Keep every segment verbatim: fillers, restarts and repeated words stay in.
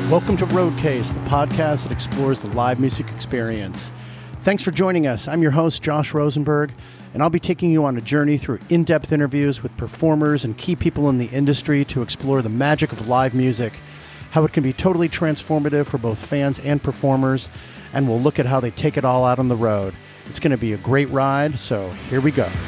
Welcome to Roadcase, the podcast that explores the live music experience. Thanks for joining us. I'm your host, Josh Rosenberg, and I'll be taking you on a journey through in-depth interviews with performers and key people in the industry to explore the magic of live music, how it can be totally transformative for both fans and performers, and we'll look at how they take it all out on the road. It's going to be a great ride, so here we go.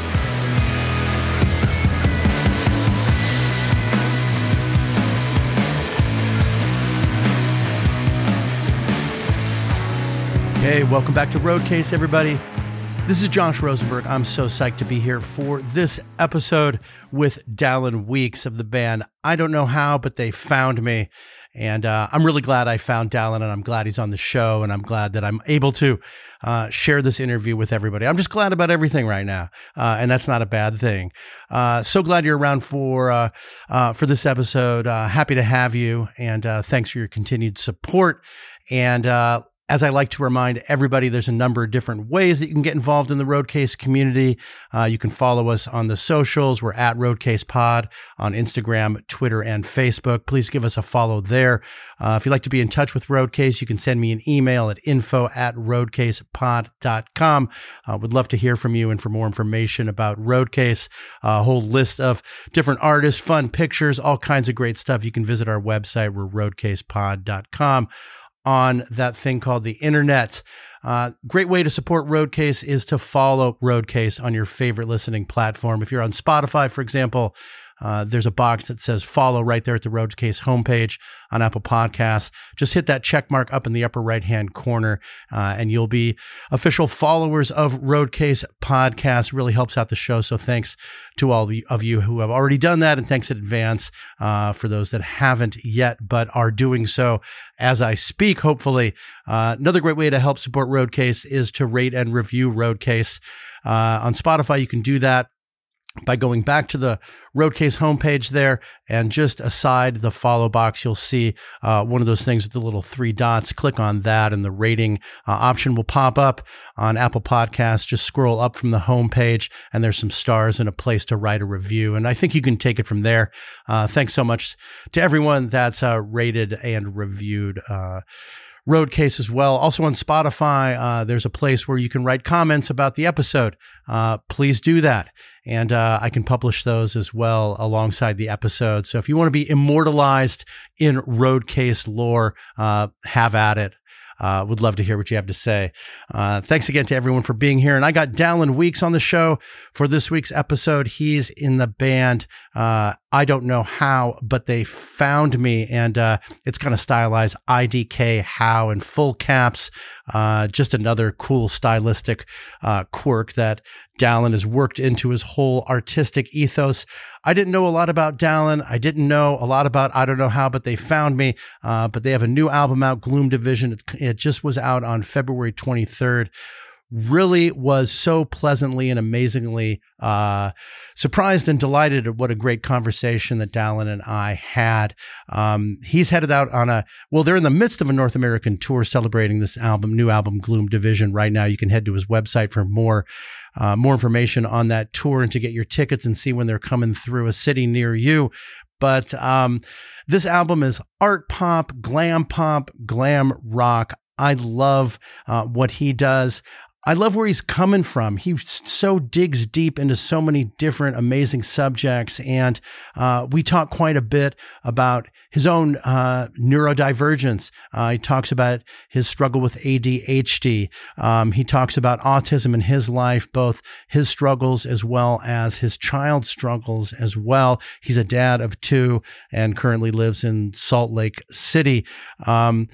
Hey, welcome back to Roadcase, everybody. This is Josh Rosenberg. I'm so psyched to be here for this episode with Dallon Weekes of the band I Don't Know How, But They Found Me. And uh, I'm really glad I found Dallon, and I'm glad he's on the show, and I'm glad that I'm able to uh, share this interview with everybody. I'm just glad about everything right now, uh, and that's not a bad thing. Uh, so glad you're around for uh, uh, for this episode. Uh, happy to have you, and uh, thanks for your continued support. And uh, As I like to remind everybody, there's a number of different ways that you can get involved in the Roadcase community. Uh, you can follow us on the socials. We're at Roadcase Pod on Instagram, Twitter, and Facebook. Please give us a follow there. Uh, if you'd like to be in touch with Roadcase, you can send me an email at info at roadcasepod dot com. Uh, would love to hear from you, and for more information about Roadcase, a whole list of different artists, fun pictures, all kinds of great stuff, you can visit our website. We're roadcasepod dot com. On that thing called the internet. Uh, great way to support Roadcase is to follow Roadcase on your favorite listening platform. If you're on Spotify, for example, uh, there's a box that says follow right there at the Roadcase homepage. On Apple Podcasts, just hit that check mark up in the upper right-hand corner, uh, and you'll be official followers of Roadcase Podcast. Really helps out the show, so thanks to all of you who have already done that, and thanks in advance uh, for those that haven't yet but are doing so as I speak, hopefully. Uh, another great way to help support Roadcase is to rate and review Roadcase. Uh, on Spotify, you can do that by going back to the Roadcase homepage there, and just aside the follow box, you'll see uh, one of those things with the little three dots. Click on that, and the rating uh, option will pop up. On Apple Podcasts, just scroll up from the homepage, and there's some stars and a place to write a review. And I think you can take it from there. Uh, thanks so much to everyone that's uh, rated and reviewed uh Roadcase as well. Also on Spotify, uh, there's a place where you can write comments about the episode. Uh, please do that. And uh, I can publish those as well alongside the episode. So if you want to be immortalized in Roadcase lore, uh, have at it. Uh, would love to hear what you have to say. Uh, thanks again to everyone for being here. And I got Dallon Weekes on the show for this week's episode. He's in the band uh, I Don't Know How, But They Found Me. And uh, it's kind of stylized I D K How in full caps. Uh, just another cool stylistic uh, quirk that Dallon has worked into his whole artistic ethos. I didn't know a lot about Dallon. I didn't know a lot about I Don't Know How, But They Found Me. Uh, but they have a new album out, Gloom Division. It, it just was out on February twenty-third. Really was so pleasantly and amazingly uh, surprised and delighted at what a great conversation that Dallon and I had. Um, he's headed out on a, well, they're in the midst of a North American tour celebrating this album, new album, Gloom Division. Right now, you can head to his website for more uh, more information on that tour and to get your tickets and see when they're coming through a city near you. But um, this album is art pop, glam pop, glam rock. I love uh, what he does. I love where he's coming from. He so digs deep into so many different amazing subjects. And uh, we talk quite a bit about his own uh, neurodivergence. Uh, he talks about his struggle with A D H D. Um, he talks about autism in his life, both his struggles as well as his child's struggles as well. He's a dad of two and currently lives in Salt Lake City. Um,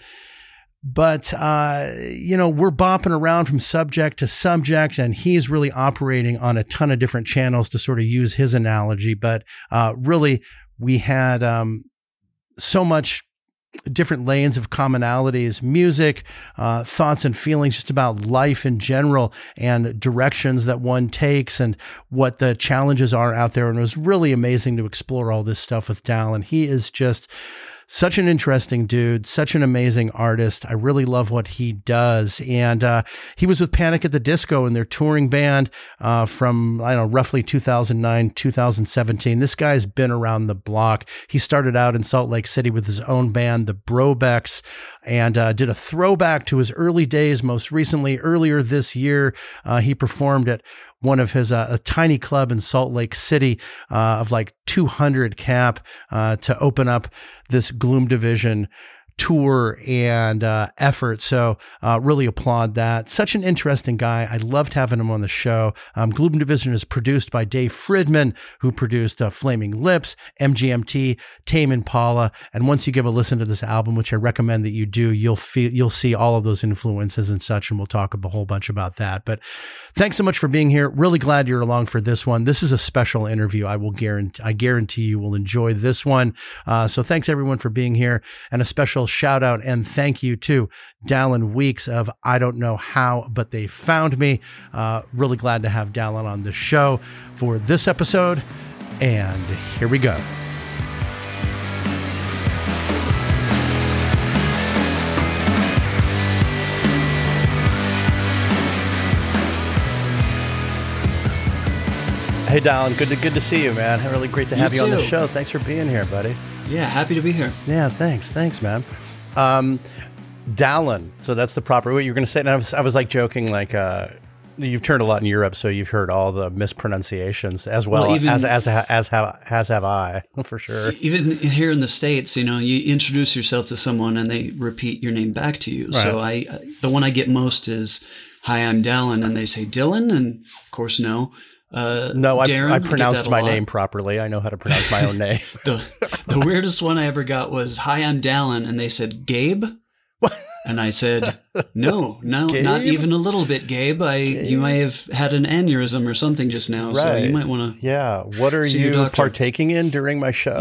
But, uh, you know, we're bopping around from subject to subject, and he's really operating on a ton of different channels, to sort of use his analogy. But uh, really, we had um, so much different lanes of commonalities, music, uh, thoughts and feelings just about life in general, and directions that one takes, and what the challenges are out there. And it was really amazing to explore all this stuff with Dallon. He is just Such an interesting dude, such an amazing artist. I really love what he does. And uh, he was with Panic at the Disco in their touring band uh, from, I don't know, roughly two thousand nine, two thousand seventeen. This guy's been around the block. He started out in Salt Lake City with his own band, the Brobecks, and uh, did a throwback to his early days. Most recently, earlier this year, uh, he performed at one of his, uh, a tiny club in Salt Lake City uh, of like two hundred cap uh, to open up this Gloom Division tour and uh, effort. So uh, really applaud that. Such an interesting guy. I loved having him on the show. Um, Gloom Division is produced by Dave Fridman, who produced uh, Flaming Lips, M G M T, Tame Impala. And once you give a listen to this album, which I recommend that you do, you'll feel you'll see all of those influences and such, and we'll talk a whole bunch about that. But thanks so much for being here. Really glad you're along for this one. This is a special interview. I will guarantee I guarantee you will enjoy this one. Uh, so thanks everyone for being here, and a special shout out and thank you to Dallin Weekes of I Don't Know How, But They Found Me. Uh, really glad to have Dallin on the show for this episode. And here we go. Hey, Dallin, good to good to see you, man. Really great to have you, you on the show. Thanks for being here, buddy. Yeah, happy to be here. Yeah, thanks. Thanks, man. Um, Dallin. So that's the proper way you're going to say it. And I was, I was like joking, like, uh, you've turned a lot in Europe, so you've heard all the mispronunciations as well, well even, as, as, as, as, have, as have I, for sure. Even here in the States, you know, you introduce yourself to someone and they repeat your name back to you. Right. So I, the one I get most is, hi, I'm Dallin. And they say Dylan. And of course, no. Uh, no, I, Darren, I pronounced my lot. name properly. I know how to pronounce my own name. the, the weirdest one I ever got was, hi, I'm Dallin. And they said, Gabe? What? And I said, no, no, Gabe? Not even a little bit, Gabe. I, Gabe? You may have had an aneurysm or something just now. Right. So you might want to. Yeah. What are you partaking in during my show?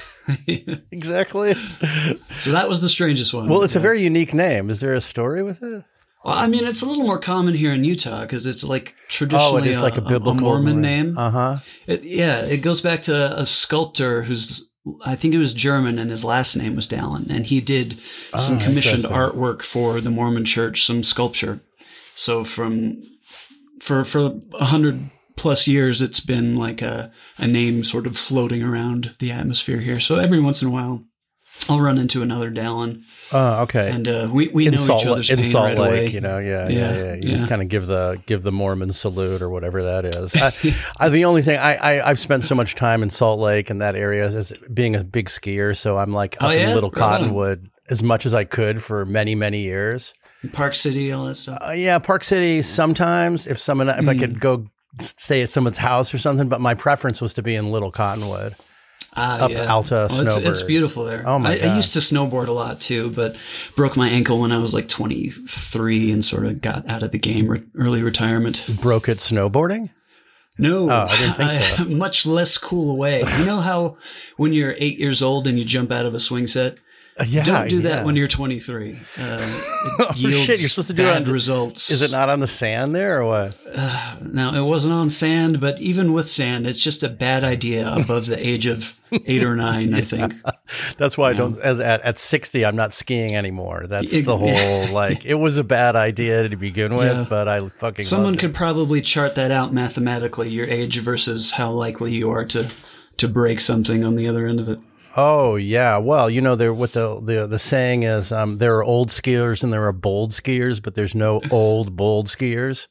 Exactly. So that was the strangest one. Well, it's yeah. a very unique name. Is there a story with it? Well, I mean, it's a little more common here in Utah because it's like traditionally oh, it is a, like a, biblical a Mormon name. Uh-huh. It, yeah, it goes back to a sculptor who's, I think he was German and his last name was Dallin. And he did some oh, commissioned artwork for the Mormon church, some sculpture. So from, for, for a hundred plus years, it's been like a, a name sort of floating around the atmosphere here. So every once in a while, I'll run into another Dallin. Oh, okay. And uh, we, we know Salt, each other's in pain Salt right Lake, away. You know, yeah, yeah, yeah. yeah. You yeah. just kind of give the give the Mormon salute or whatever that is. I, I, the only thing I, I I've spent so much time in Salt Lake and that area as being a big skier, so I'm like up oh, yeah? in Little right Cottonwood on. As much as I could for many many years. Park City, all that stuff. Uh, yeah, Park City. Sometimes if someone if mm. I could go stay at someone's house or something, but my preference was to be in Little Cottonwood. Uh, up yeah. Alta well, it's, it's beautiful there. Oh my I, God. I used to snowboard a lot too, but broke my ankle when I was like twenty-three and sort of got out of the game, re- early retirement. Broke it snowboarding? No, oh, I didn't think so. I, much less cool way. You know how when you're eight years old and you jump out of a swing set? Uh, yeah, Don't do that yeah. when you're twenty-three. Uh, it oh, yields shit, you're supposed to do bad it on, results. Is it not on the sand there or what? Uh, no, it wasn't on sand, but even with sand, it's just a bad idea above the age of eight or nine, yeah. I think. That's why yeah. I don't, as at, at sixty, I'm not skiing anymore. That's it, the whole, like, it was a bad idea to begin with, yeah. but I fucking Someone loved could it. probably chart that out mathematically, your age versus how likely you are to, to break something on the other end of it. Oh yeah, well, you know, there what the the the saying is, um, there are old skiers and there are bold skiers, but there's no old bold skiers.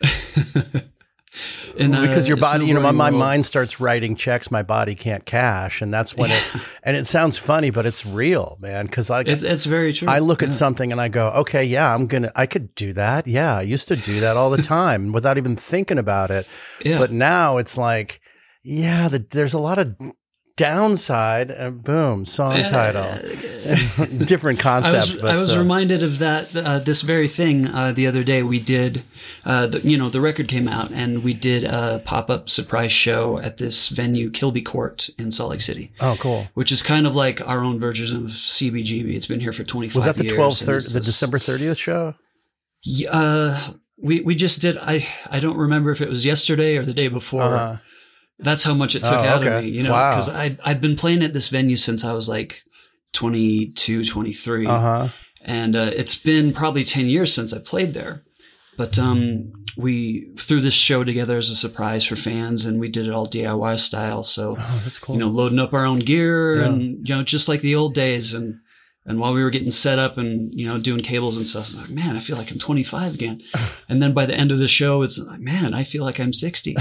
And, uh, because your body, you know, my, my mind starts writing checks my body can't cash, and that's when it. And it sounds funny, but it's real, man. Because like it's it's very true. I look yeah. at something and I go, okay, yeah, I'm gonna, I could do that. Yeah, I used to do that all the time without even thinking about it. Yeah. But now it's like, yeah, the, there's a lot of downside, and boom, song title. Uh, Different concept. I was, but I was so. reminded of that, uh, this very thing uh, the other day. We did, uh, the, you know, the record came out and we did a pop-up surprise show at this venue, Kilby Court in Salt Lake City. Oh, cool. Which is kind of like our own version of C B G B. It's been here for twenty-five years. Was that the twelfth, the December thirtieth show? Yeah, uh, we, we just did, I, I don't remember if it was yesterday or the day before. Uh-huh. That's how much it took oh, out okay. of me, you know, wow. because I I've been playing at this venue since I was like twenty-two, twenty-three. Uh-huh. And uh, it's been probably ten years since I played there. But um, we threw this show together as a surprise for fans, and we did it all D I Y style. So, oh, that's cool. you know, loading up our own gear yeah. and, you know, just like the old days. And and while we were getting set up and, you know, doing cables and stuff, I was like, man, I feel like I'm twenty-five again. And then by the end of the show, it's like, man, I feel like I'm sixty.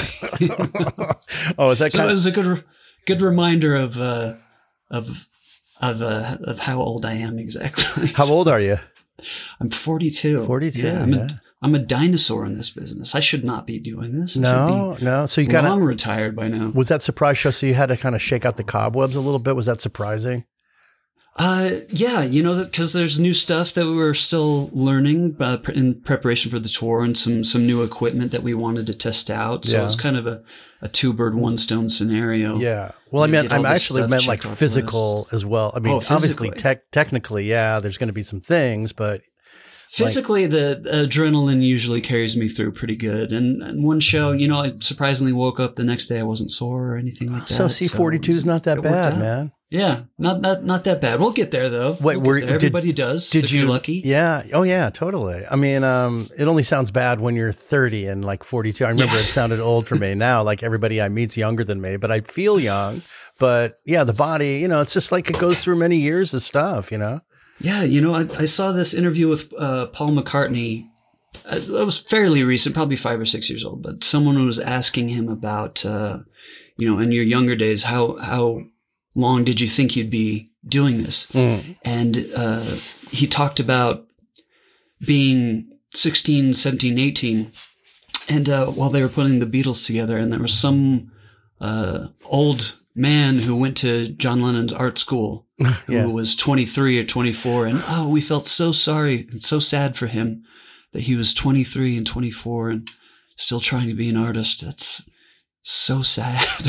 Oh, is that so kind it of... was a good, good reminder of, uh, of, of, uh, of how old I am exactly. How old are you? I'm forty-two. forty-two, yeah. I'm, yeah. A, I'm a dinosaur in this business. I should not be doing this. I no, no. So you kind of long retired by now. Was that surprise show? So you had to kind of shake out the cobwebs a little bit. Was that surprising? Uh, yeah, you know, because there's new stuff that we were still learning uh, in preparation for the tour, and some some new equipment that we wanted to test out. So yeah. it was kind of a, a two bird, one stone scenario. Yeah. Well, I mean, I'm actually meant like physical as well. I mean, oh, obviously, tech technically, yeah, there's going to be some things, but physically, like, the adrenaline usually carries me through pretty good. And, and one show, you know, I surprisingly woke up the next day. I wasn't sore or anything like that. So C forty-two is not that bad, man. Yeah, not not not that bad. We'll get there though. Wait, we'll were, there. Everybody did, does. Did if you? You're lucky. Yeah. Oh yeah. Totally. I mean, um, it only sounds bad when you're thirty and like forty-two. I remember yeah. it sounded old for me. Now, like everybody I meet's younger than me, but I feel young. But yeah, the body, you know, it's just like it goes through many years of stuff, you know. Yeah, you know, I, I saw this interview with uh, Paul McCartney. Uh, it was fairly recent, probably five or six years old. But someone was asking him about, uh, you know, in your younger days, how how long did you think you'd be doing this? Mm. And uh, he talked about being sixteen, seventeen, eighteen. And uh, while they were putting the Beatles together, and there was some uh, old man who went to John Lennon's art school who yeah. was twenty-three or twenty-four. And oh, we felt so sorry and so sad for him that he was twenty-three and twenty-four and still trying to be an artist. That's so sad.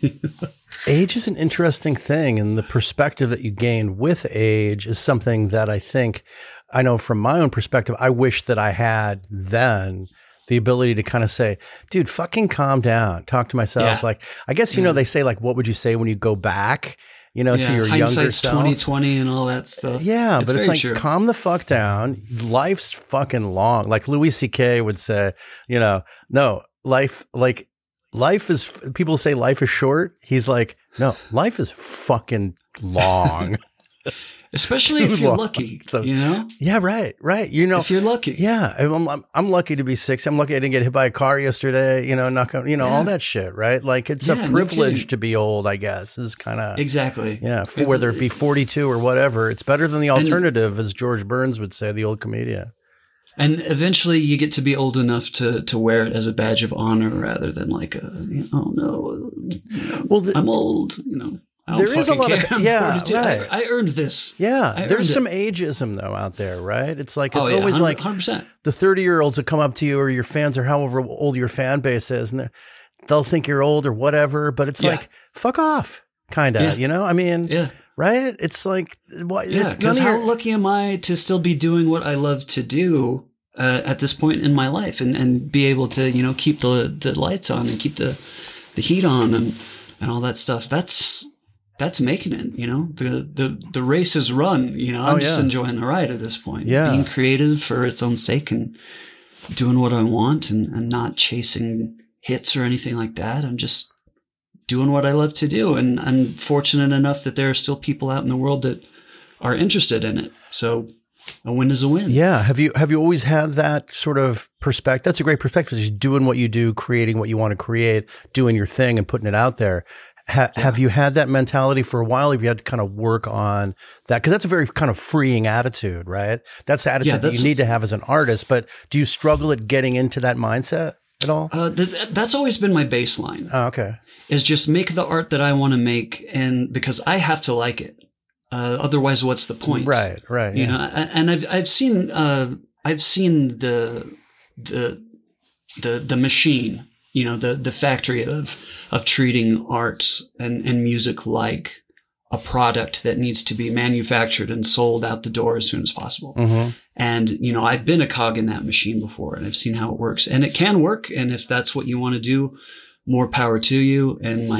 Age is an interesting thing, and the perspective that you gain with age is something that I think, I know from my own perspective, I wish that I had then the ability to kind of say, dude, fucking calm down, talk to myself. Yeah. Like, I guess, you yeah. know, they say like, what would you say when you go back, you know, yeah. to your Hindsight's younger self? twenty twenty and all that stuff. Yeah. It's but it's like, true. calm the fuck down. Life's fucking long. Like Louis C K would say, you know, no, life, like, Life is, people say life is short. He's like, no, life is fucking long. Especially if you're lucky, so, you know? Yeah, right, right. You know, if you're lucky. Yeah. I'm, I'm, I'm lucky to be sixty. I'm lucky I didn't get hit by a car yesterday, you know, knock on, you know, yeah. all that shit, right? Like it's yeah, a privilege no to be old, I guess, is kind of. Exactly. Yeah. For, whether it be forty-two or whatever, it's better than the alternative, and, as George Burns would say, the old comedian. And eventually you get to be old enough to, to wear it as a badge of honor rather than like, a, you know, oh no, you know, well, the, I'm old, you know. I don't there is a lot care. of, yeah, right. I, I earned this. Yeah. I There's some it. ageism though out there, right? It's like, it's oh, yeah, always one hundred, like one hundred percent. The thirty year olds will come up to you or your fans or however old your fan base is, and they'll think you're old or whatever, but it's yeah. like, fuck off, kind of, yeah. you know? I mean, yeah. right? It's like, well, yeah, because how your... lucky am I to still be doing what I love to do uh, at this point in my life, and, and be able to, you know, keep the the lights on and keep the the heat on and and all that stuff. That's that's making it. You know, the the the race is run. You know, I'm oh, yeah. just enjoying the ride at this point. Yeah, being creative for its own sake and doing what I want and and not chasing hits or anything like that. I'm just doing what I love to do, and I'm fortunate enough that there are still people out in the world that are interested in it. So a win is a win. Yeah. Have you have you always had that sort of perspective? That's a great perspective. Just doing what you do, creating what you want to create, doing your thing and putting it out there. Ha- yeah. Have you had that mentality for a while? Have you had to kind of work on that? Because that's a very kind of freeing attitude, right? That's the attitude yeah, that's, that you need to have as an artist. But do you struggle at getting into that mindset at all? Uh, th- that's always been my baseline. Oh, okay. Is just make the art that I want to make, and because I have to like it. Uh, otherwise, what's the point? Right, right. You yeah. know, and I've I've seen uh, I've seen the the the the machine. You know, the the factory of of treating art and and music like a product that needs to be manufactured and sold out the door as soon as possible. Mm-hmm. And you know, I've been a cog in that machine before, and I've seen how it works, and it can work. And if that's what you want to do, more power to you. And my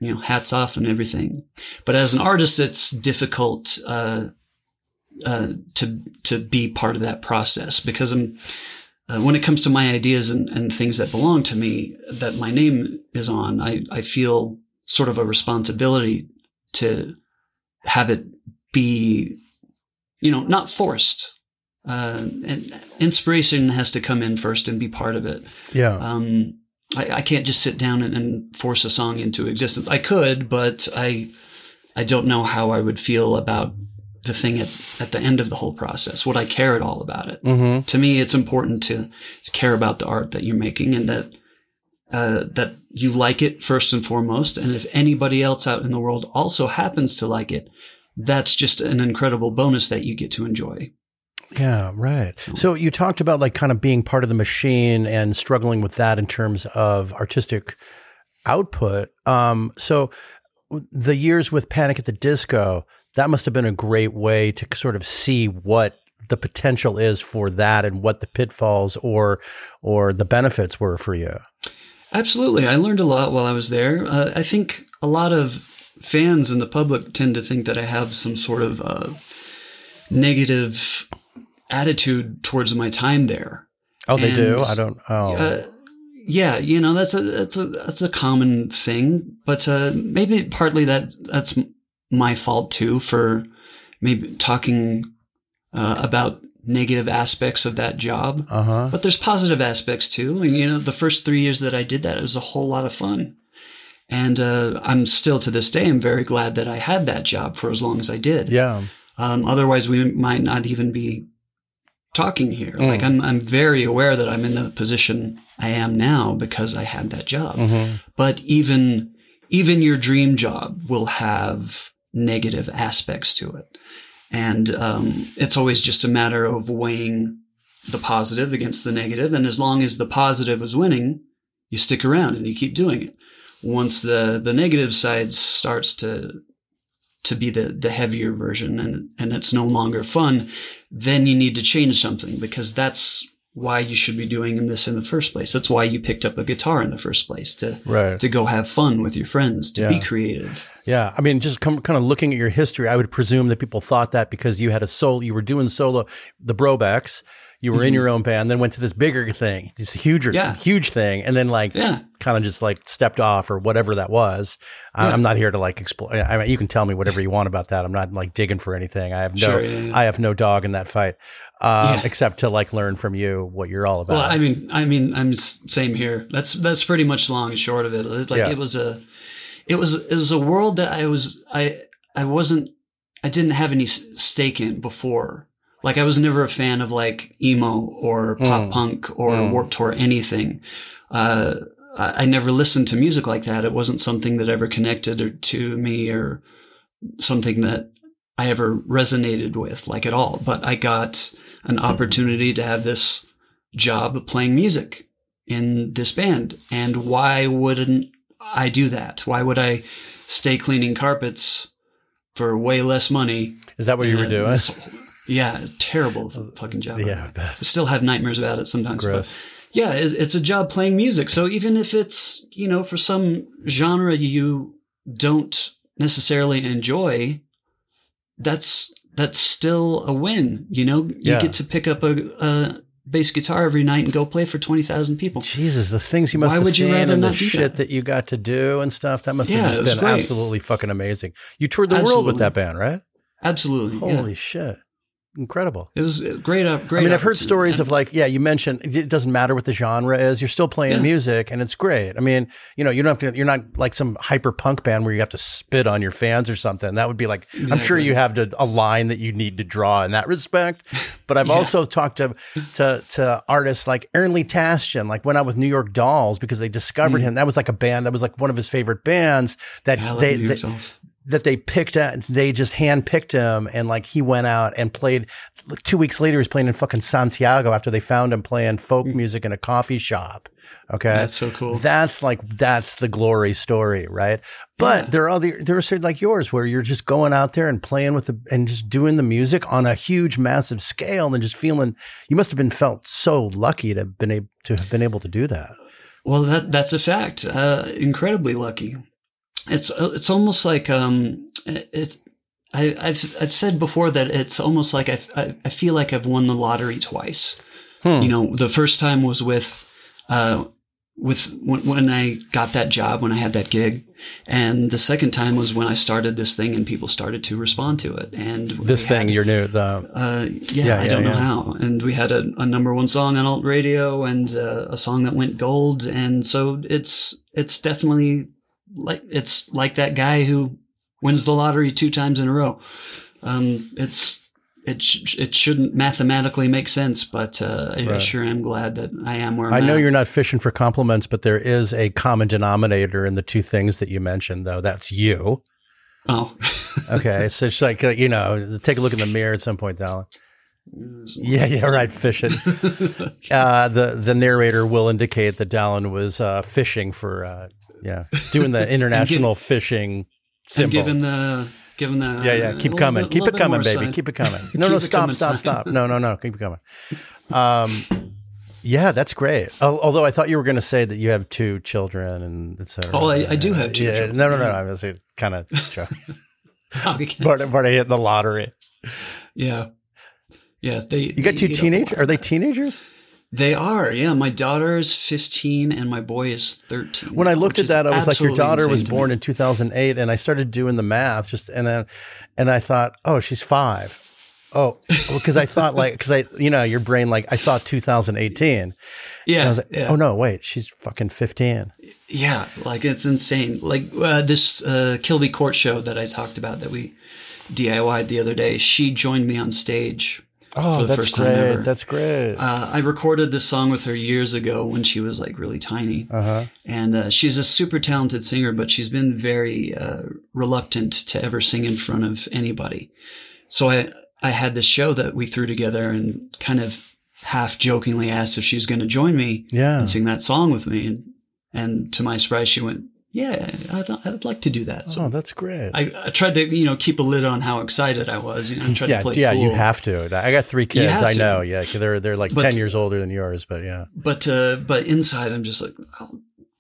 you know, hats off and everything. But as an artist, it's difficult uh, uh, to to be part of that process because I'm, uh, when it comes to my ideas and, and things that belong to me that my name is on, I, I feel sort of a responsibility to have it be, you know, not forced. Uh, and inspiration has to come in first and be part of it. Yeah. Um, I, I can't just sit down and, and force a song into existence. I could, but I, I don't know how I would feel about the thing at, at the end of the whole process. Would I care at all about it? Mm-hmm. To me, it's important to, to care about the art that you're making and that, uh, that you like it first and foremost. And if anybody else out in the world also happens to like it, that's just an incredible bonus that you get to enjoy. Yeah, right. So you talked about like kind of being part of the machine and struggling with that in terms of artistic output. Um, so the years with Panic at the Disco, that must have been a great way to sort of see what the potential is for that and what the pitfalls or or the benefits were for you. Absolutely. I learned a lot while I was there. Uh, I think a lot of fans and the public tend to think that I have some sort of uh, negative attitude towards my time there. Oh, they and, do? I don't. Oh, uh, yeah. You know, that's a that's a that's a common thing. But uh, maybe partly that that's my fault too for maybe talking uh, about negative aspects of that job. Uh-huh. But there's positive aspects too. And you know, the first three years that I did that, it was a whole lot of fun. And uh, I'm still to this day, I'm very glad that I had that job for as long as I did. Yeah. Um, otherwise, we might not even be talking here. Mm. Like I'm, I'm very aware that I'm in the position I am now because I had that job. Mm-hmm. But even, even your dream job will have negative aspects to it. And, um, it's always just a matter of weighing the positive against the negative. And as long as the positive is winning, you stick around and you keep doing it. Once the, the negative side starts to, to be the, the heavier version and, and it's no longer fun, then you need to change something because that's why you should be doing this in the first place. That's why you picked up a guitar in the first place, to, right. to go have fun with your friends, to yeah. be creative. Yeah. I mean, just come, kind of looking at your history, I would presume that people thought that because you had a solo, you were doing solo, the Brobecks, you were mm-hmm. in your own band, then went to this bigger thing, this huger, yeah. huge thing. And then like yeah. kind of just like stepped off or whatever that was. Yeah. I'm not here to like explore. I mean, you can tell me whatever you want about that. I'm not like digging for anything. I have no, sure, yeah, yeah. I have no dog in that fight, uh, yeah. except to like learn from you what you're all about. Well, I mean, I mean, I'm same here. That's, that's pretty much long and short of it. Like yeah. it was a, it was, it was a world that I was, I, I wasn't, I didn't have any stake in before. Like I was never a fan of like emo or pop mm. punk or mm. Warped Tour, anything. Uh, I, I never listened to music like that. It wasn't something that ever connected or, to me or something that I ever resonated with like at all. But I got an opportunity to have this job playing music in this band. And why wouldn't I do that? Why would I stay cleaning carpets for way less money? Is that what you were doing? This, Yeah, terrible fucking job. Yeah, I bet. I still have nightmares about it sometimes. Gross. But yeah, it's, it's a job playing music. So even if it's, you know, for some genre you don't necessarily enjoy, that's that's still a win. You know, you yeah. get to pick up a, a bass guitar every night and go play for twenty thousand people. Jesus, the things you must Why have would you seen rather and the not do shit that? that you got to do and stuff. That must Yeah, have it just was been great. absolutely fucking amazing. You toured the Absolutely. world with that band, right? Absolutely. Holy yeah. shit. Incredible. It was a great, uh, great. I mean, I've heard stories of like, yeah, you mentioned it doesn't matter what the genre is. You're still playing Yeah. music and it's great. I mean, you know, you don't have to, you're not like some hyper punk band where you have to spit on your fans or something. That would be like, Exactly. I'm sure you have to, a line that you need to draw in that respect. But I've Yeah. also talked to, to, to artists like Aaron Lee Tashian, like went out with New York Dolls because they discovered Mm. him. That was like a band that was like one of his favorite bands that I love they, New York they Dolls. that they picked out, they just handpicked him and like he went out and played like two weeks later, he was playing in fucking Santiago after they found him playing folk music in a coffee shop. Okay. That's so cool. That's like, that's the glory story. Right. But Yeah. there are other, there are certain like yours where you're just going out there and playing with the, and just doing the music on a huge, massive scale and just feeling, you must have been felt so lucky to have been able to have been able to do that. Well, that that's a fact. Uh, incredibly lucky. it's it's almost like um, it's. I, I've I've said before that it's almost like I, I, I feel like I've won the lottery twice. Hmm. You know, the first time was with uh, with when, when I got that job, when I had that gig, and the second time was when I started this thing and people started to respond to it. And this thing, had, you're new, the uh, yeah, yeah, I don't yeah, know yeah. how. And we had a, a number one song on alt radio and uh, a song that went gold, and so it's it's definitely like it's like that guy who wins the lottery two times in a row. Um, it's it sh- it shouldn't mathematically make sense, but uh, I, right. I sure am glad that I am where I'm I know at. You're not fishing for compliments, but there is a common denominator in the two things that you mentioned, though. That's you. Oh, okay. So it's like uh, you know, take a look in the mirror at some point, Dallin. Yeah, yeah, right. Fishing. uh, the the narrator will indicate that Dallin was uh, fishing for uh, yeah, doing the international give- fishing. And given the, given the, yeah, yeah, keep coming, bit, keep it coming, baby, side. keep it coming. No, no, stop, stop, stop. No, no, no, keep it coming. Um, yeah, that's great. Although I thought you were going to say that you have two children and et cetera. Oh, I, I do have two yeah, children. No, no, no, I was kind of joking. part, of, part of hitting the lottery. Yeah, yeah. They. You got two teenagers? Are they teenagers? They are, yeah. My daughter is fifteen and my boy is thirteen. When I looked at that, I was like, your daughter was born in two thousand eight, and I started doing the math just, and then, and I thought, oh, she's five. Oh, because I thought like, because I, you know, your brain, like I saw two thousand eighteen. Yeah. And I was like, yeah. oh no, wait, she's fucking fifteen. Yeah. Like it's insane. Like uh, this uh, Kilby Court show that I talked about that we D I Y'd the other day, she joined me on stage. Oh, for the that's first great. Time ever. That's great. Uh, I recorded this song with her years ago when she was like really tiny. Uh-huh. And uh, she's a super talented singer, but she's been very uh, reluctant to ever sing in front of anybody. So I, I had this show that we threw together and kind of half jokingly asked if she was going to join me yeah. and sing that song with me. And, and to my surprise, she went, yeah, I'd, I'd like to do that. So oh, that's great. I, I tried to, you know, keep a lid on how excited I was. You know, I tried yeah, to play yeah, cool. you have to. I got three kids. I to. know. Yeah, they're they're like but, ten years older than yours, but yeah. But uh, but inside, I'm just like, oh,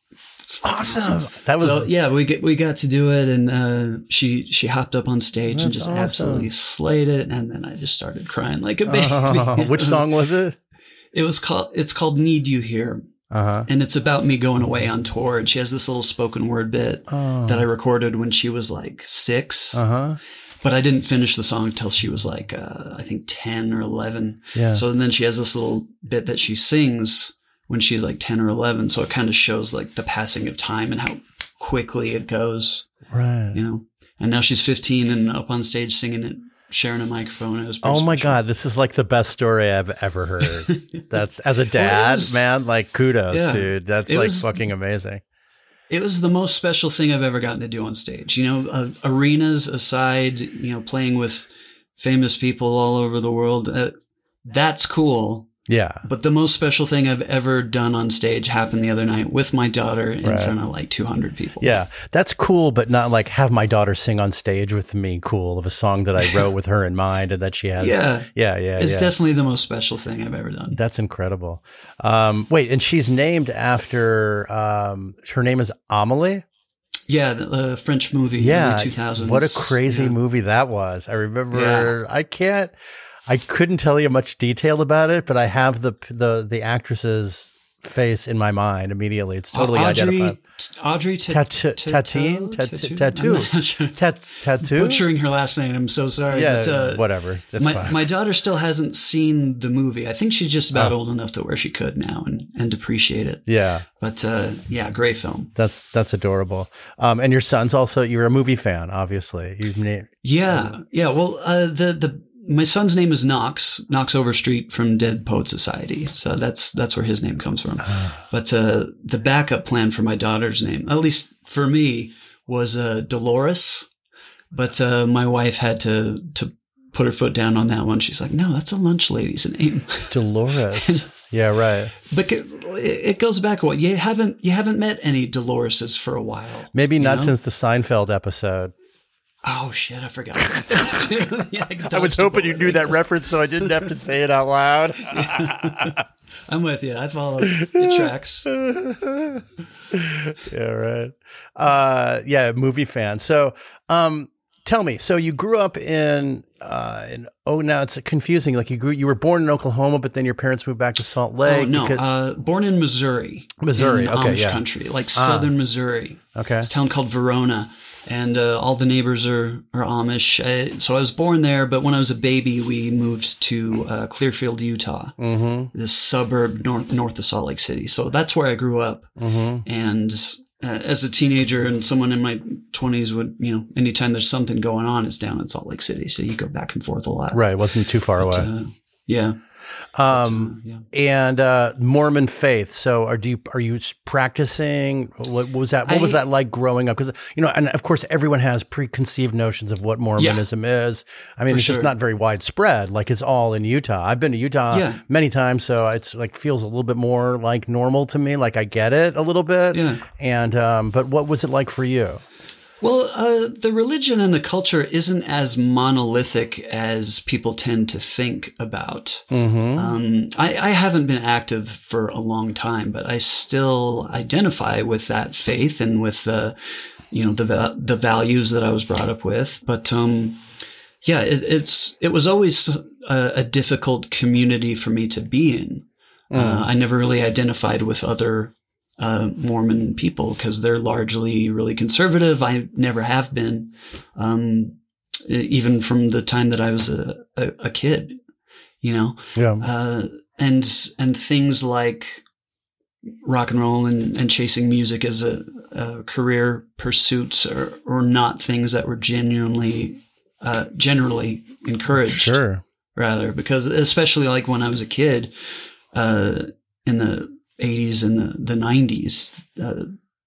awesome. awesome. That was so, yeah. We get we got to do it, and uh, she she hopped up on stage that's and just awesome. absolutely slayed it, and then I just started crying like a baby. Oh, which song was it? It was called. It's called "Need You Here." Uh-huh. And it's about me going away on tour. And she has this little spoken word bit oh. that I recorded when she was like six. Uh-huh. But I didn't finish the song until she was like, uh, I think ten or eleven. Yeah. So then she has this little bit that she sings when she's like ten or eleven. So it kind of shows like the passing of time and how quickly it goes. Right. You know, and now she's fifteen and up on stage singing it. Sharing a microphone. It was pretty oh my special. God, this is like the best story I've ever heard. That's as a dad, well, was, man, like kudos, yeah, dude. That's like was, fucking amazing. It was the most special thing I've ever gotten to do on stage. You know, uh, arenas aside, you know, playing with famous people all over the world. Uh, that's cool. Yeah. But the most special thing I've ever done on stage happened the other night with my daughter in right. front of like two hundred people. Yeah. That's cool, but not like have my daughter sing on stage with me cool of a song that I wrote with her in mind and that she has. Yeah. Yeah. Yeah. It's yeah. definitely the most special thing I've ever done. That's incredible. Um, wait, and she's named after, um, her name is Amelie? Yeah, the uh, French movie. Yeah. Early two thousands. What a crazy yeah. movie that was. I remember, yeah. I can't. I couldn't tell you much detail about it, but I have the the the actress's face in my mind immediately. It's totally uh, Audrey, identified. Audrey Tatine? Tattoo? Tattoo? Butchering her last name. I'm so sorry. Yeah, but, uh, whatever. That's my, fine. My daughter still hasn't seen the movie. I think she's just about oh. old enough to where she could now and, and appreciate it. Yeah. But uh, yeah, great film. That's that's adorable. Um, and your son's also, you're a movie fan, obviously. You've named, yeah. Um, yeah. Well, uh, the the my son's name is Knox, Knox Overstreet from Dead Poet Society. So that's that's where his name comes from. But uh, the backup plan for my daughter's name, at least for me, was uh, Dolores. But uh, my wife had to to put her foot down on that one. She's like, no, that's a lunch lady's name. Dolores. Yeah, right. But it goes back. What you haven't you haven't met any Doloreses for a while. Maybe not know? since the Seinfeld episode. Oh shit! I forgot about that. yeah, I was hoping you knew that reference, so I didn't have to say it out loud. I'm with you. I follow. It tracks. Yeah, right. Uh, yeah, movie fan. So, um, tell me. So you grew up in, uh, in oh, now it's confusing. Like you grew, you were born in Oklahoma, but then your parents moved back to Salt Lake. Oh no, because- uh, born in Missouri. Missouri, in okay, Amish yeah. country, like southern Ah. Missouri. Okay. It's a town called Verona. And uh, all the neighbors are, are Amish. I, so I was born there, but when I was a baby, we moved to uh, Clearfield, Utah, Mm-hmm. this suburb north, north of Salt Lake City. So that's where I grew up. Mm-hmm. And uh, as a teenager and someone in my twenties would, you know, anytime there's something going on, it's down in Salt Lake City. So you go back and forth a lot. Right. It wasn't too far But, away. uh, yeah. Um, But, uh, yeah. and, uh, Mormon faith. So are, do you, are you practicing? What, what was that? What was I- that like growing up? Cause you know, and of course everyone has preconceived notions of what Mormonism is. I mean, For it's just sure. not very widespread. Like it's all in Utah. I've been to Utah Yeah. many times. So it's like, feels a little bit more like normal to me. Like I get it a little bit. Yeah. And, um, but what was it like for you? Well, uh, the religion and the culture isn't as monolithic as people tend to think about. Mm-hmm. Um, I, I haven't been active for a long time, but I still identify with that faith and with the, you know, the va- the values that I was brought up with. But um, yeah, it, it's it was always a, a difficult community for me to be in. Mm. Uh, I never really identified with other uh, Mormon people because they're largely really conservative. I never have been, um, even from the time that I was a, a, a kid, you know, Yeah. uh, and, and things like rock and roll and, and chasing music as a, a career pursuits are, are not things that were genuinely, uh, generally encouraged. Sure. Rather, because especially like when I was a kid, uh, in the eighties and the, the nineties, uh,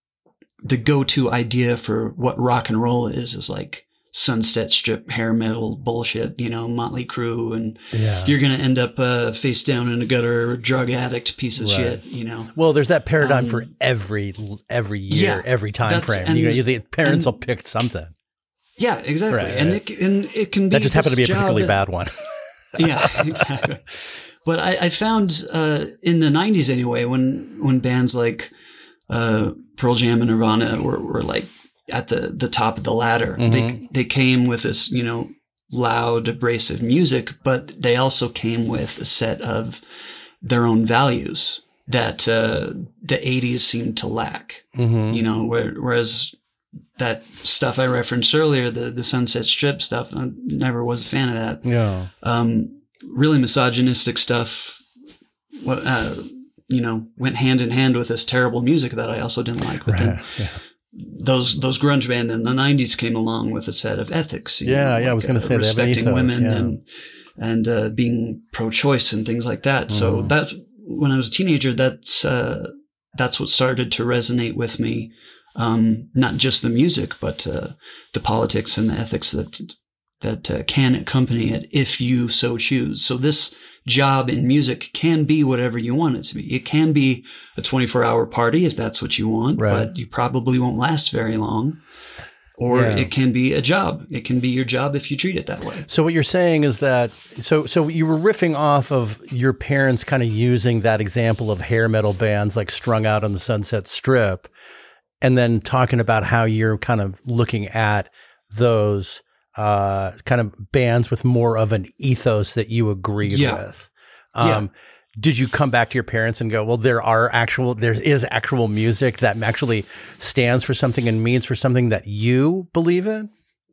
the go-to idea for what rock and roll is, is like Sunset Strip, hair metal bullshit, you know, Motley Crue, and Yeah. you're going to end up, uh, face down in a gutter, drug addict piece of Right. shit, you know? Well, there's that paradigm Um, for every every year, yeah, every time that's- frame. and- you know, the parents and- will pick something. Yeah, exactly. Right. And it, and it can be That just happened to be a this job particularly that- bad one. Yeah, exactly. But I, I found uh, in the nineties anyway, when when bands like uh, Pearl Jam and Nirvana were, were like at the, the top of the ladder, Mhm. they they came with this, you know, loud, abrasive music, but they also came with a set of their own values that uh, the eighties seemed to lack. Mm-hmm. You know, where, whereas that stuff I referenced earlier, the the Sunset Strip stuff, I never was a fan of that. Yeah. Um, really misogynistic stuff, uh, you know, went hand in hand with this terrible music that I also didn't like. But then Right. Yeah. those those grunge band in the nineties came along with a set of ethics. you Yeah, know, yeah, I was gonna say they have an respecting ethos, women yeah. and and uh, being pro-choice and things like that. So Mhm. that when I was a teenager, that's uh, that's what started to resonate with me. Um, not just the music, but uh, the politics and the ethics that that uh, can accompany it if you so choose. So this job in music can be whatever you want it to be. It can be a twenty-four hour party if that's what you want, Right. but you probably won't last very long. Or Yeah. it can be a job. It can be your job if you treat it that way. So what you're saying is that so so you were riffing off of your parents kind of using that example of hair metal bands like strung out on the Sunset Strip, and then talking about how you're kind of looking at those uh, kind of bands with more of an ethos that you agreed Yeah. with. Um, Did you come back to your parents and go, well, there are actual, there is actual music that actually stands for something and means for something that you believe in?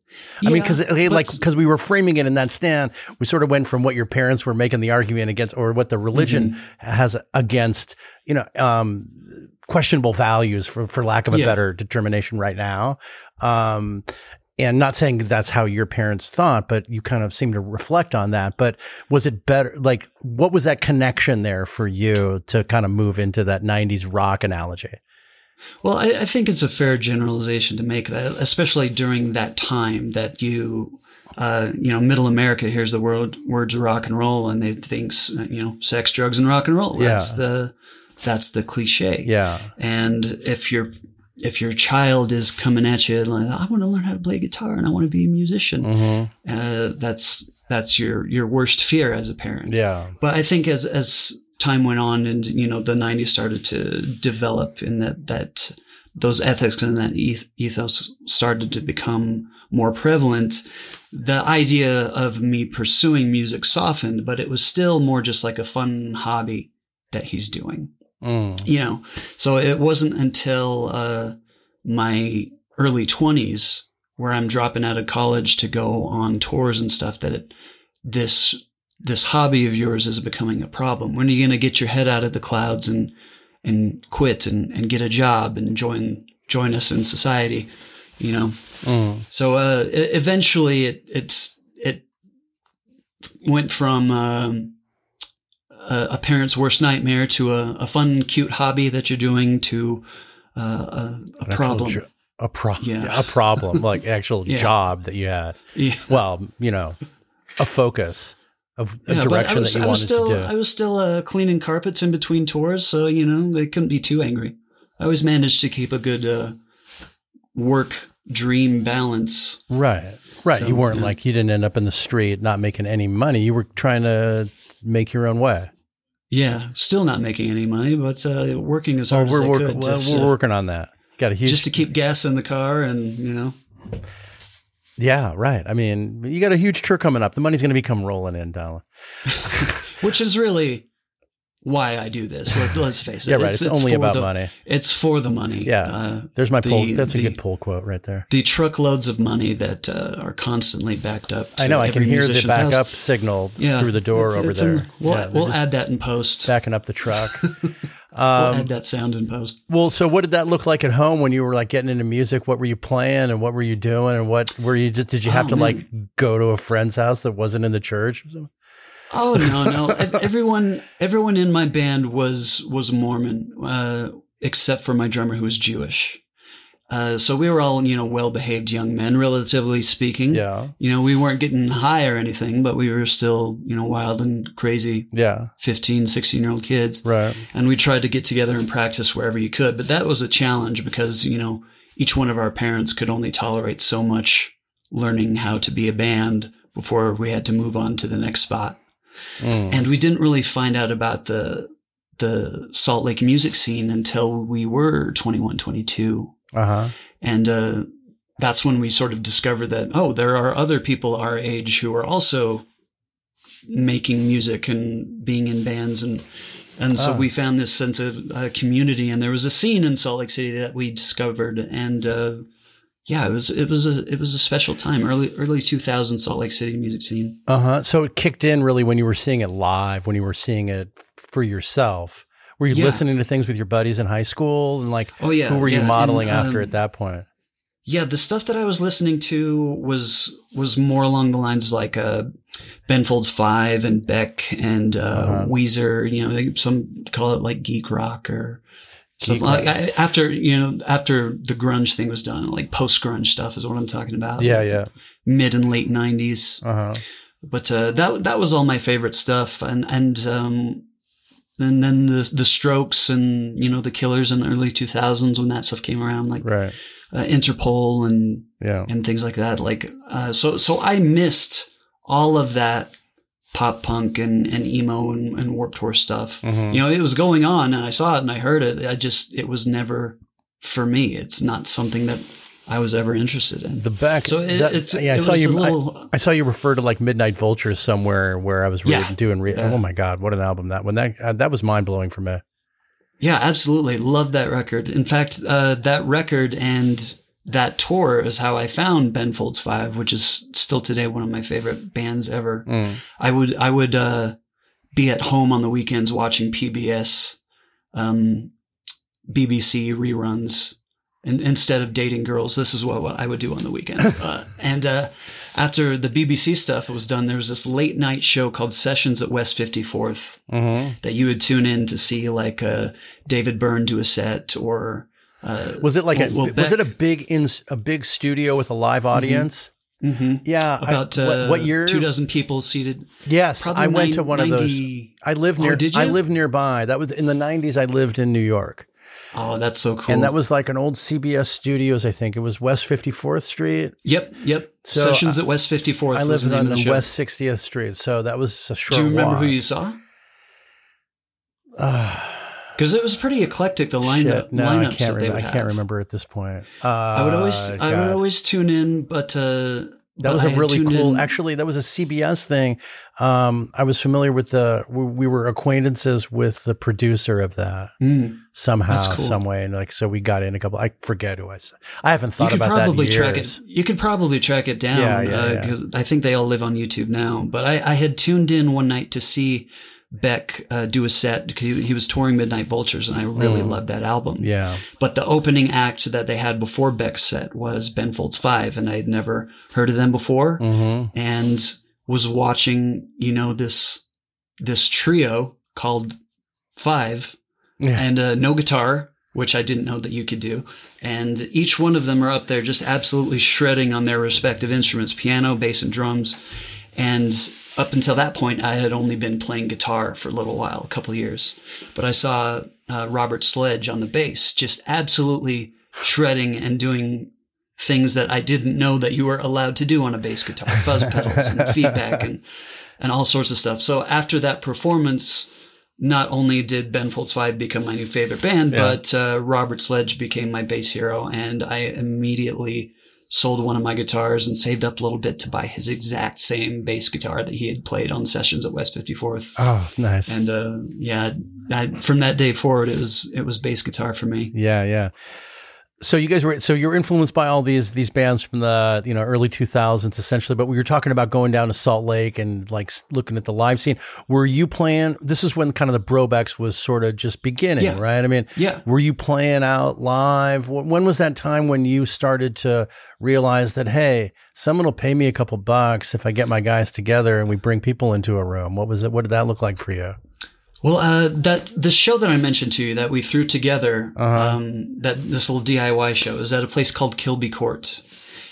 I mean, because like but- because we were framing it in that stand, we sort of went from what your parents were making the argument against, or what the religion Mm-hmm. has against, you know, um, questionable values, for for lack of a Yeah. better determination right now. Um, and not saying that's how your parents thought, but you kind of seem to reflect on that. But was it better? Like, what was that connection there for you to kind of move into that nineties rock analogy? Well, I, I think it's a fair generalization to make that, especially during that time that you, uh, you know, middle America hears the word, words rock and roll and they thinks, you know, sex, drugs, and rock and roll. That's Yeah. the, that's the cliche. Yeah. And if your, if your child is coming at you like, I want to learn how to play guitar and I want to be a musician, Mm-hmm. uh, that's, that's your, your worst fear as a parent. Yeah. But I think as, as time went on and, you know, the nineties started to develop in that, that those ethics and that ethos started to become more prevalent, the idea of me pursuing music softened, but it was still more just like a fun hobby that he's doing, mm. you know? So it wasn't until, uh, my early twenties where I'm dropping out of college to go on tours and stuff that it, this, this hobby of yours is becoming a problem. When are you going to get your head out of the clouds and, and quit and, and get a job and join, join us in society, you know? Mm. So, uh, eventually it, it's, it went from, um, a, a parent's worst nightmare to a, a fun, cute hobby that you're doing to, uh, a, a problem. Jo- a problem. Yeah. A problem, like actual yeah. job that you had. Yeah. Well, you know, a focus. A, a yeah, direction was, that you wanted still, to do. I was still uh, cleaning carpets in between tours, so, you know, they couldn't be too angry. I always managed to keep a good uh, work dream balance. Right, right. So, you weren't yeah. like, you didn't end up in the street not making any money. You were trying to make your own way. Yeah, still not making any money, but uh, working as hard well, we're as I work, could. Well, to, we're working on that. Got a huge just to keep gas in the car, and you know. Yeah, right. I mean, you got a huge tour coming up. The money's going to be come rolling in, Dallin. Which is really why I do this. Let's, let's face it. Yeah, right. It's, it's, it's only about the, money. It's for the money. Yeah. Uh, There's my the, pull. That's the, a good pull quote right there. The truckloads of money that uh, are constantly backed up. To I know. I can hear the backup house. signal yeah, through the door it's, over it's there. In, we'll yeah, we'll add that in post. Backing up the truck. Um, we'll add that sound in post. Well, so what did that look like at home when you were like getting into music? What were you playing and what were you doing? And what were you just, did you have oh, to man. like go to a friend's house that wasn't in the church? Oh, no, no. everyone, everyone in my band was, was Mormon, uh, except for my drummer who was Jewish. Uh, so we were all, you know, well-behaved young men, relatively speaking. Yeah. You know, we weren't getting high or anything, but we were still, you know, wild and crazy. Yeah. fifteen, sixteen-year-old kids. Right. And we tried to get together and practice wherever you could. But that was a challenge because, you know, each one of our parents could only tolerate so much learning how to be a band before we had to move on to the next spot. Mm. And we didn't really find out about the the Salt Lake music scene until we were twenty-one, twenty-two. Uh-huh. And uh, that's when we sort of discovered that, oh, there are other people our age who are also making music and being in bands. And and so oh. we found this sense of uh, community. And there was a scene in Salt Lake City that we discovered. And uh, yeah, it was it was a it was a special time, early early two thousands Salt Lake City music scene. Uh-huh. So it kicked in really when you were seeing it live, when you were seeing it for yourself. Were you yeah. listening to things with your buddies in high school and like, oh, yeah, who were yeah. you modeling and, um, after at that point? Yeah, the stuff that I was listening to was was more along the lines of like uh, Ben Folds Five and Beck and uh, uh-huh. Weezer. You know, they, some call it like geek rock or something. Like I, after you know after the grunge thing was done, like post grunge stuff is what I'm talking about. Yeah, like yeah. Mid and late nineties. Uh-huh. But uh, that that was all my favorite stuff, and and. Um, And then the the Strokes and, you know, the Killers in the early two thousands when that stuff came around, like right. uh, Interpol and yeah. and things like that. Like uh, so so I missed all of that pop punk and, and emo and, and Warped Tour stuff. Mm-hmm. You know, it was going on and I saw it and I heard it. I just it was never for me. It's not something that I was ever interested in. The back, so it, that, it's yeah, I it saw was you. a little, I, I saw you refer to like Midnight Vultures somewhere where I was reading, yeah, doing. Re- yeah. Oh my God, what an album that when that uh, that was mind blowing for me. Yeah, absolutely, loved that record. In fact, uh, that record and that tour is how I found Ben Folds Five, which is still today one of my favorite bands ever. Mm. I would I would uh, be at home on the weekends watching P B S, um, B B C reruns. And instead of dating girls, this is what, what I would do on the weekends. Uh, and uh, after the B B C stuff was done, there was this late night show called Sessions at West fifty-fourth mm-hmm. that you would tune in to see like uh, David Byrne do a set or. Uh, was it like well, a well, was Beck, it a big in a big studio with a live audience? Mm-hmm. Mm-hmm. Yeah, about I, what, uh, what year? Two dozen people seated. Yes, I went nine, to one ninety of those. I lived near. Oh, did you? I lived nearby. That was in the nineties. I lived in New York. Oh, that's so cool. And that was like an old C B S Studios, I think. It was West fifty-fourth Street. Yep, yep. So Sessions at West fifty-fourth. I lived was the on the the show. West sixtieth Street, so that was a short Do you remember walk. who you saw? Because it was pretty eclectic, the lines Shit, no, lineups I can't that they remember. would I have. can't remember at this point. Uh, I would always, I God. would always tune in, but uh, That but was I a had really tuned cool. in- Actually, that was a C B S thing. Um, I was familiar with the. We, we were acquaintances with the producer of that Mm, somehow, that's cool. some way, and like so we got in a couple. I forget who I said. I haven't you thought could about probably that in track years. it. You could probably track it down. Yeah, yeah, yeah. Because I think they all live on YouTube now. But I, I had tuned in one night to see Beck uh, do a set because he, he was touring Midnight Vultures, and I really Mm. loved that album. Yeah, But the opening act that they had before Beck's set was Ben Folds Five, and I had never heard of them before, mm-hmm. and was watching, you know, this this trio called Five, yeah, and uh, no guitar, which I didn't know that you could do, and each one of them are up there just absolutely shredding on their respective instruments: piano, bass, and drums. And up until that point, I had only been playing guitar for a little while, a couple of years. But I saw uh, Robert Sledge on the bass, just absolutely shredding and doing things that I didn't know that you were allowed to do on a bass guitar, fuzz pedals and feedback and, and all sorts of stuff. So after that performance, not only did Ben Folds Five become my new favorite band, Yeah. but uh, Robert Sledge became my bass hero. And I immediately sold one of my guitars and saved up a little bit to buy his exact same bass guitar that he had played on sessions at West fifty-fourth. Oh, nice. And uh, yeah, I, from that day forward, it was it was bass guitar for me. Yeah, yeah. So you guys were so you're influenced by all these these bands from the you know early two thousands essentially, but we were talking about going down to Salt Lake and like s- looking at the live scene. Were you playing? This is when kind of the Brobecks was sort of just beginning, Yeah. right? I mean, Yeah. were you playing out live? Wh- When was that time when you started to realize that hey, someone will pay me a couple bucks if I get my guys together and we bring people into a room? What was it? What did that look like for you? Well, uh, that the show that I mentioned to you that we threw together, Uh-huh. um, that this little D I Y show, is at a place called Kilby Court,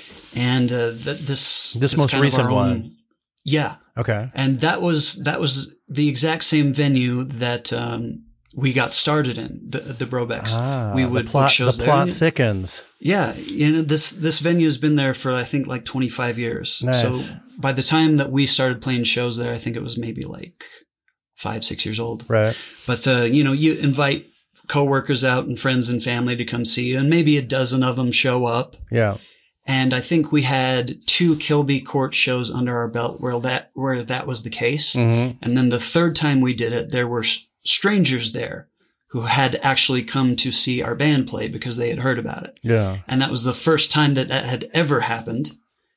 and uh, that this This is most kind of recent our own- one. yeah, Okay. and that was that was the exact same venue that um, we got started in, the the Brobecks. Ah, we would the plot, book shows the there. plot thickens. Yeah, you know this this venue has been there for I think like twenty-five years. Nice. So by the time that we started playing shows there, I think it was maybe like five, six years old. Right. But uh, you know, you invite coworkers out and friends and family to come see you, and maybe a dozen of them show up. Yeah. And I think we had two Kilby Court shows under our belt where that where that was the case. Mm-hmm. And then the third time we did it, there were s- strangers there who had actually come to see our band play because they had heard about it. Yeah. And that was the first time that that had ever happened.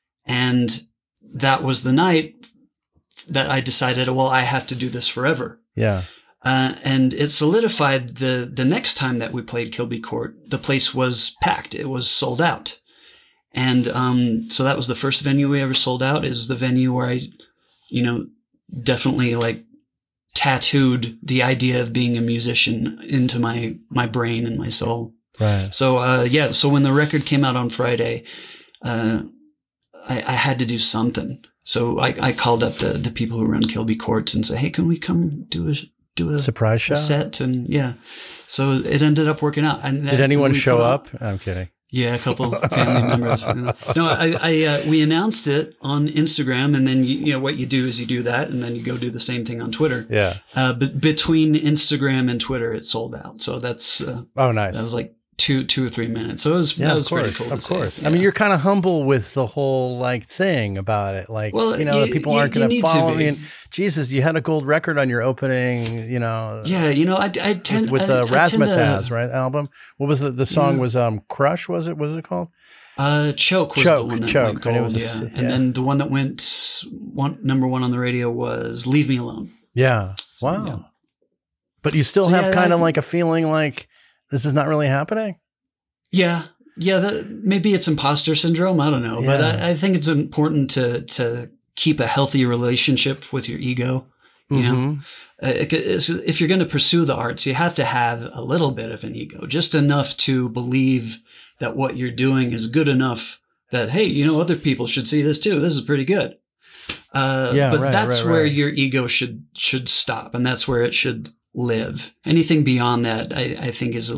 And that was the night that I decided, well, I have to do this forever. Yeah. Uh, and it solidified the, the next time that we played Kilby Court, the place was packed. It was sold out. And, um, so that was the first venue we ever sold out, is the venue where I, you know, definitely like tattooed the idea of being a musician into my, my brain and my soul. Right. So, uh, yeah. So when the record came out on Friday, uh, I, I had to do something. So I, I called up the, the people who run Kilby Courts and said, hey, can we come do a, do a Surprise show? a set? And yeah, so it ended up working out. And Did that- anyone we show put on- up? I'm kidding. Yeah, a couple of family members. No, I, I uh, we announced it on Instagram, and then you, you know what you do is you do that, and then you go do the same thing on Twitter. Yeah. Uh, but between Instagram and Twitter, it sold out. So that's uh, Oh, nice. that was like two two or three minutes. So it was Yeah, that of was pretty course. cool. to Of see. course. Yeah. I mean, you're kind of humble with the whole like thing about it. Like, Well, you know, you- the people you- aren't you going to need to follow. I be. mean, Jesus, you had a gold record on your opening, you know, Yeah, you know, I, I tend with, with I, the I tend to- Razzmatazz, right? Album. What was the, the song Yeah. was, um, Crush, was it? What was it called? Uh, Choke was Choke, the one that Choke, went and it gold, was a yeah. s- And yeah. then the one that went one number one on the radio was "Leave Me Alone." Yeah. So, Wow. yeah. But you still So, have yeah, kind of I- like a feeling like this is not really happening. Yeah, yeah. That, maybe it's imposter syndrome. I don't know, but Yeah. I, I think it's important to to keep a healthy relationship with your ego. You know, Mhm. Uh, it- it's- if you're going to pursue the arts, you have to have a little bit of an ego, just enough to believe that what you're doing is good enough that, hey, you know, other people should see this too. This is pretty good. Uh, Yeah, but right, that's right, where right. your ego should should stop, and that's where it should live. Anything beyond that, I, I think, is a,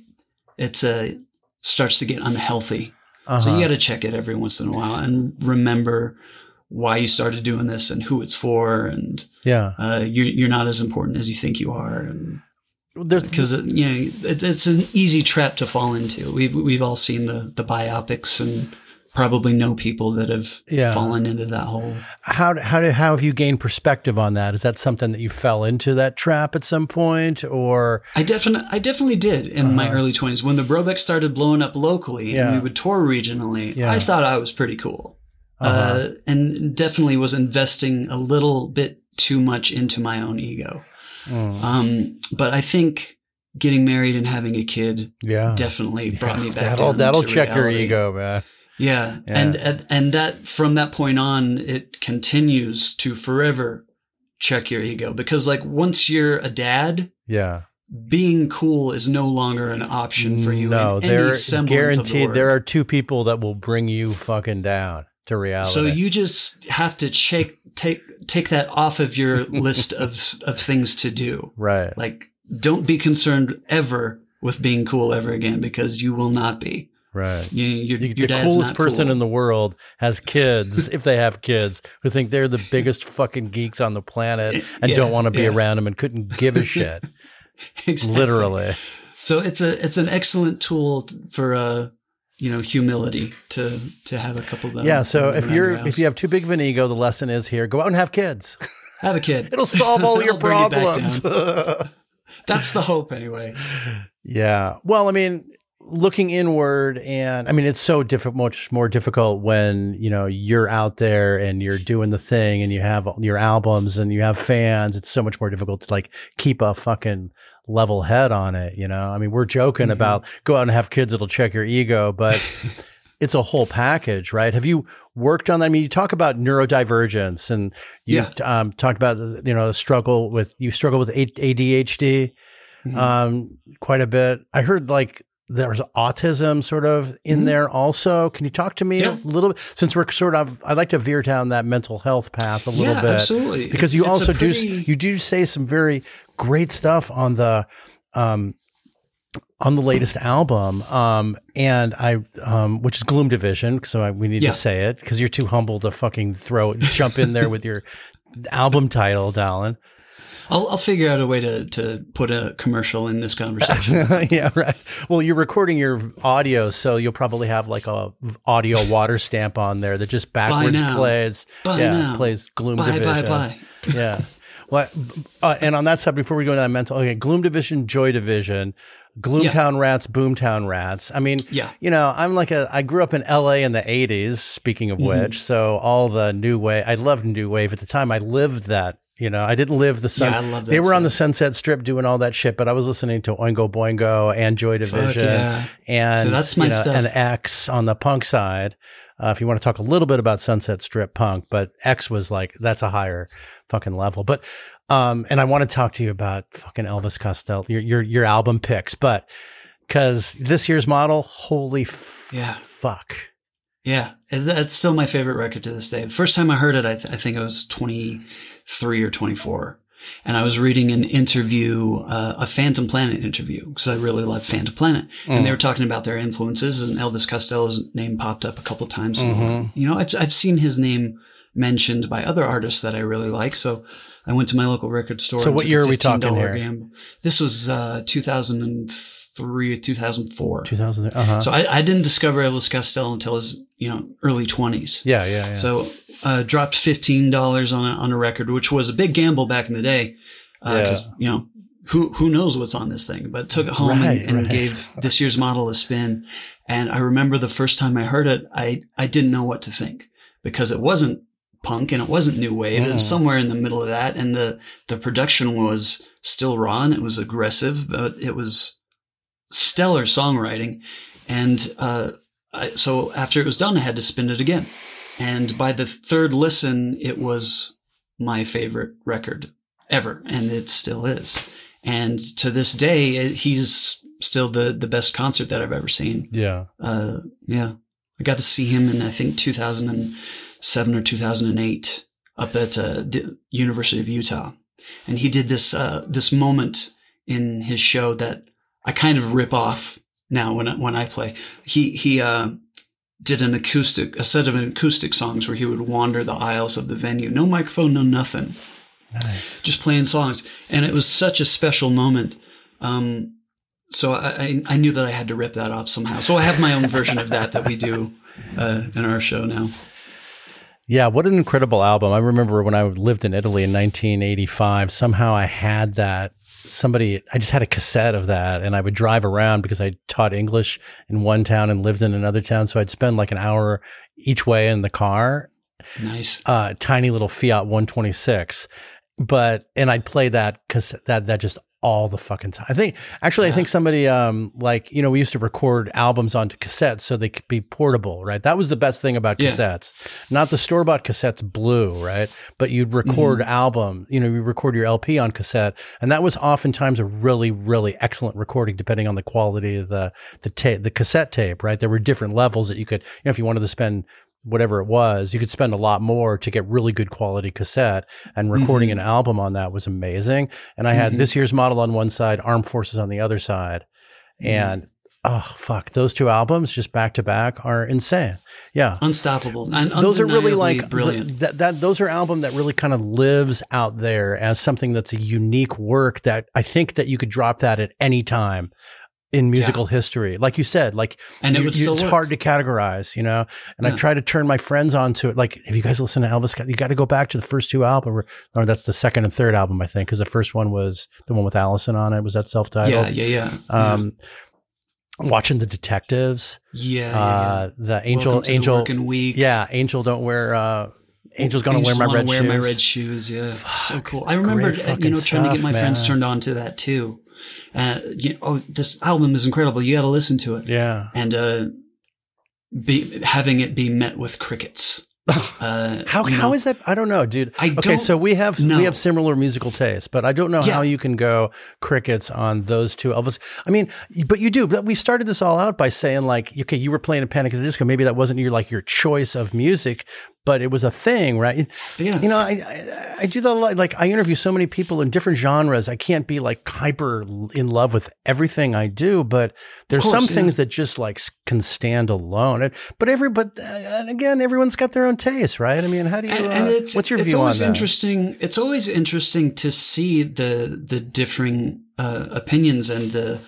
it's a starts to get unhealthy. Uh-huh. So you got to check it every once in a while and remember why you started doing this and who it's for, and Yeah. uh, you're you're not as important as you think you are. And because you know it, it's an easy trap to fall into. We've we've all seen the the biopics and probably know people that have yeah. fallen into that hole. How how do, how have you gained perspective on that? Is that something that you fell into that trap at some point, or I definitely I definitely did in uh-huh. my early twenties when the Brobeck started blowing up locally yeah. and we would tour regionally. Yeah. I thought I was pretty cool, uh-huh. uh, and definitely was investing a little bit too much into my own ego. Mm. Um, but I think getting married and having a kid yeah. definitely brought yeah. me back that'll, down that'll to check reality. your ego, man. Yeah. yeah. And, and that from that point on, it continues to forever check your ego because like once you're a dad, yeah, being cool is no longer an option for you. No, in they're any semblance guaranteed. Of the there are two people that will bring you fucking down to reality. So you just have to take, take, take that off of your list of, of things to do. Right. Like don't be concerned ever with being cool ever again because you will not be. Right. You, your, you, your the coolest person cool. in the world has kids, if they have kids, who think they're the biggest fucking geeks on the planet and yeah, don't want to be yeah. around them and couldn't give a shit. Exactly. Literally. So it's a it's an excellent tool for uh you know humility to to have a couple of them. Yeah. So if you're if you have too big of an ego, the lesson is here: go out and have kids. Have a kid. It'll solve all your problems. That's the hope, anyway. Yeah. Well, I mean. Looking inward, and I mean, it's so diff- much more difficult when, you know, you're out there and you're doing the thing and you have your albums and you have fans. It's so much more difficult to like keep a fucking level head on it. You know, I mean, we're joking mm-hmm. about go out and have kids. It'll check your ego, but it's a whole package, right? Have you worked on that? I mean, you talk about neurodivergence and you yeah. um, talked about, you know, the struggle with, you struggle with A D H D mm-hmm. um, quite a bit. I heard like, there's autism sort of in mm-hmm. there also. Can you talk to me yeah. a little bit? Since we're sort of, I'd like to veer down that mental health path a little yeah, bit. Absolutely. Because you it's also pretty... do, you do say some very great stuff on the, um, on the latest album. Um, and I, um, which is Gloom Division. So I, we need yeah. to say it because you're too humble to fucking throw, jump in there with your album title, Dallin. I'll, I'll figure out a way to, to put a commercial in this conversation. Yeah, right. Well, you're recording your audio, so you'll probably have like a audio water stamp on there that just backwards plays. Buy yeah, now. plays Gloom buy, Division. Bye, bye, bye. Yeah. Well, uh, and on that side, before we go into that mental, okay, Gloom Division, Joy Division, Gloomtown yeah. Rats, Boomtown Rats. I mean, yeah. you know, I'm like a, I grew up in L A in the eighties, speaking of mm-hmm. which, so all the new wave, I loved new wave at the time. I lived that. You know, I didn't live the sun. Yeah, I love that they were song. on the Sunset Strip doing all that shit, but I was listening to Oingo Boingo and Joy Division yeah. and, so that's my you know, stuff. and X on the punk side. Uh, if you want to talk a little bit about Sunset Strip punk, but X was like, that's a higher fucking level. But, um, and I want to talk to you about fucking Elvis Costello, your, your, your album picks, but cause this year's model, holy f- yeah. fuck. Yeah. That's still my favorite record to this day. The first time I heard it, I, th- I think I was twenty-three or twenty-four. And I was reading an interview, uh, a Phantom Planet interview, because I really love Phantom Planet. Mm. And they were talking about their influences, and Elvis Costello's name popped up a couple times. Mm-hmm. And, you know, I've, I've seen his name mentioned by other artists that I really like. So I went to my local record store. So what year are we talking here? Gamble. This was uh, two thousand three, two thousand four. two thousand, uh-huh. So I, I didn't discover Elvis Costello until his, you know, early twenties. Yeah, yeah, yeah. So uh, dropped fifteen dollars on a, on a record, which was a big gamble back in the day. Because, uh, yeah. you know, who who knows what's on this thing? But took it home right, and, and right. gave this year's model a spin. And I remember the first time I heard it, I, I didn't know what to think, because it wasn't punk and it wasn't new wave. Mm. It was somewhere in the middle of that. And the, the production was still raw and it was aggressive, but it was stellar songwriting. And uh, I, so after it was done, I had to spin it again. And by the third listen, it was my favorite record ever. And it still is. And to this day, he's still the, the best concert that I've ever seen. Yeah. Uh, yeah. I got to see him in, I think, two thousand seven or two thousand eight up at uh, the University of Utah. And he did this, uh, this moment in his show that I kind of rip off now when I, when I play. He, he, uh, did an acoustic, a set of acoustic songs where he would wander the aisles of the venue. No microphone, no nothing. Nice. Just playing songs. And it was such a special moment Um, so I, I knew that I had to rip that off somehow. So I have my own version of that that we do uh, in our show now. Yeah, what an incredible album. I remember when I lived in Italy in nineteen eighty-five, somehow I had that, somebody, I just had a cassette of that, and I would drive around because I taught English in one town and lived in another town. So I'd spend like an hour each way in the car. Nice. Uh, tiny little Fiat one twenty-six. But, and I'd play that cassette, that, that just all the fucking time. I think, actually, yeah. I think somebody, um, like, you know, we used to record albums onto cassettes so they could be portable, right? That was the best thing about yeah. cassettes. Not the store-bought cassettes blue, right? But you'd record mm-hmm. album, you know, you record your L P on cassette. And that was oftentimes a really, really excellent recording, depending on the quality of the, the tape, the cassette tape, right? There were different levels that you could, you know, if you wanted to spend whatever it was, you could spend a lot more to get really good quality cassette, and recording mm-hmm. an album on that was amazing. And I had mm-hmm. This Year's Model on one side, Armed Forces on the other side. Mm-hmm. And oh, fuck, those two albums just back to back are insane. Yeah. Unstoppable. And those are really like brilliant. That, that, those are album that really kind of lives out there as something that's a unique work that I think that you could drop that at any time in musical yeah. history. Like you said, like, and it you, would still it's work. hard to categorize, you know, and yeah. I try to turn my friends onto it. Like, if you guys listen to Elvis, you got to go back to the first two albums, or, or that's the second and third album, I think, because the first one was the one with Allison on it. Was that self-titled? Yeah, yeah, yeah. Um, yeah. Watching The Detectives. Yeah, uh, yeah. The Angel, Welcome to Angel, the Working Week. Yeah, Angel Don't Wear, uh, Angel's Gonna Wear My Red wear Shoes. My Red Shoes, yeah. Fuck, so cool. I remember, you know, trying stuff, to get my man. friends turned on to that too. Uh, you know, oh, this album is incredible. You got to listen to it. Yeah. And uh, be, having it be met with crickets. Uh, how how know, is that? I don't know, dude. I okay, don't so we have know. we have similar musical tastes, but I don't know Yeah. how you can go crickets on those two Elvis. I mean, but you do. But we started this all out by saying like, okay, you were playing a Panic at the Disco. Maybe that wasn't your like your choice of music, but it was a thing, right? Yeah. You know, I I, I do that a lot. Like, I interview so many people in different genres. I can't be like hyper in love with everything I do, but there's course, some yeah. things that just like can stand alone. And, but every but uh, and again, everyone's got their own taste, right? I mean, how do you? And, and uh, it's, what's your it's view always on that? interesting. It's always interesting to see the the differing uh, opinions and the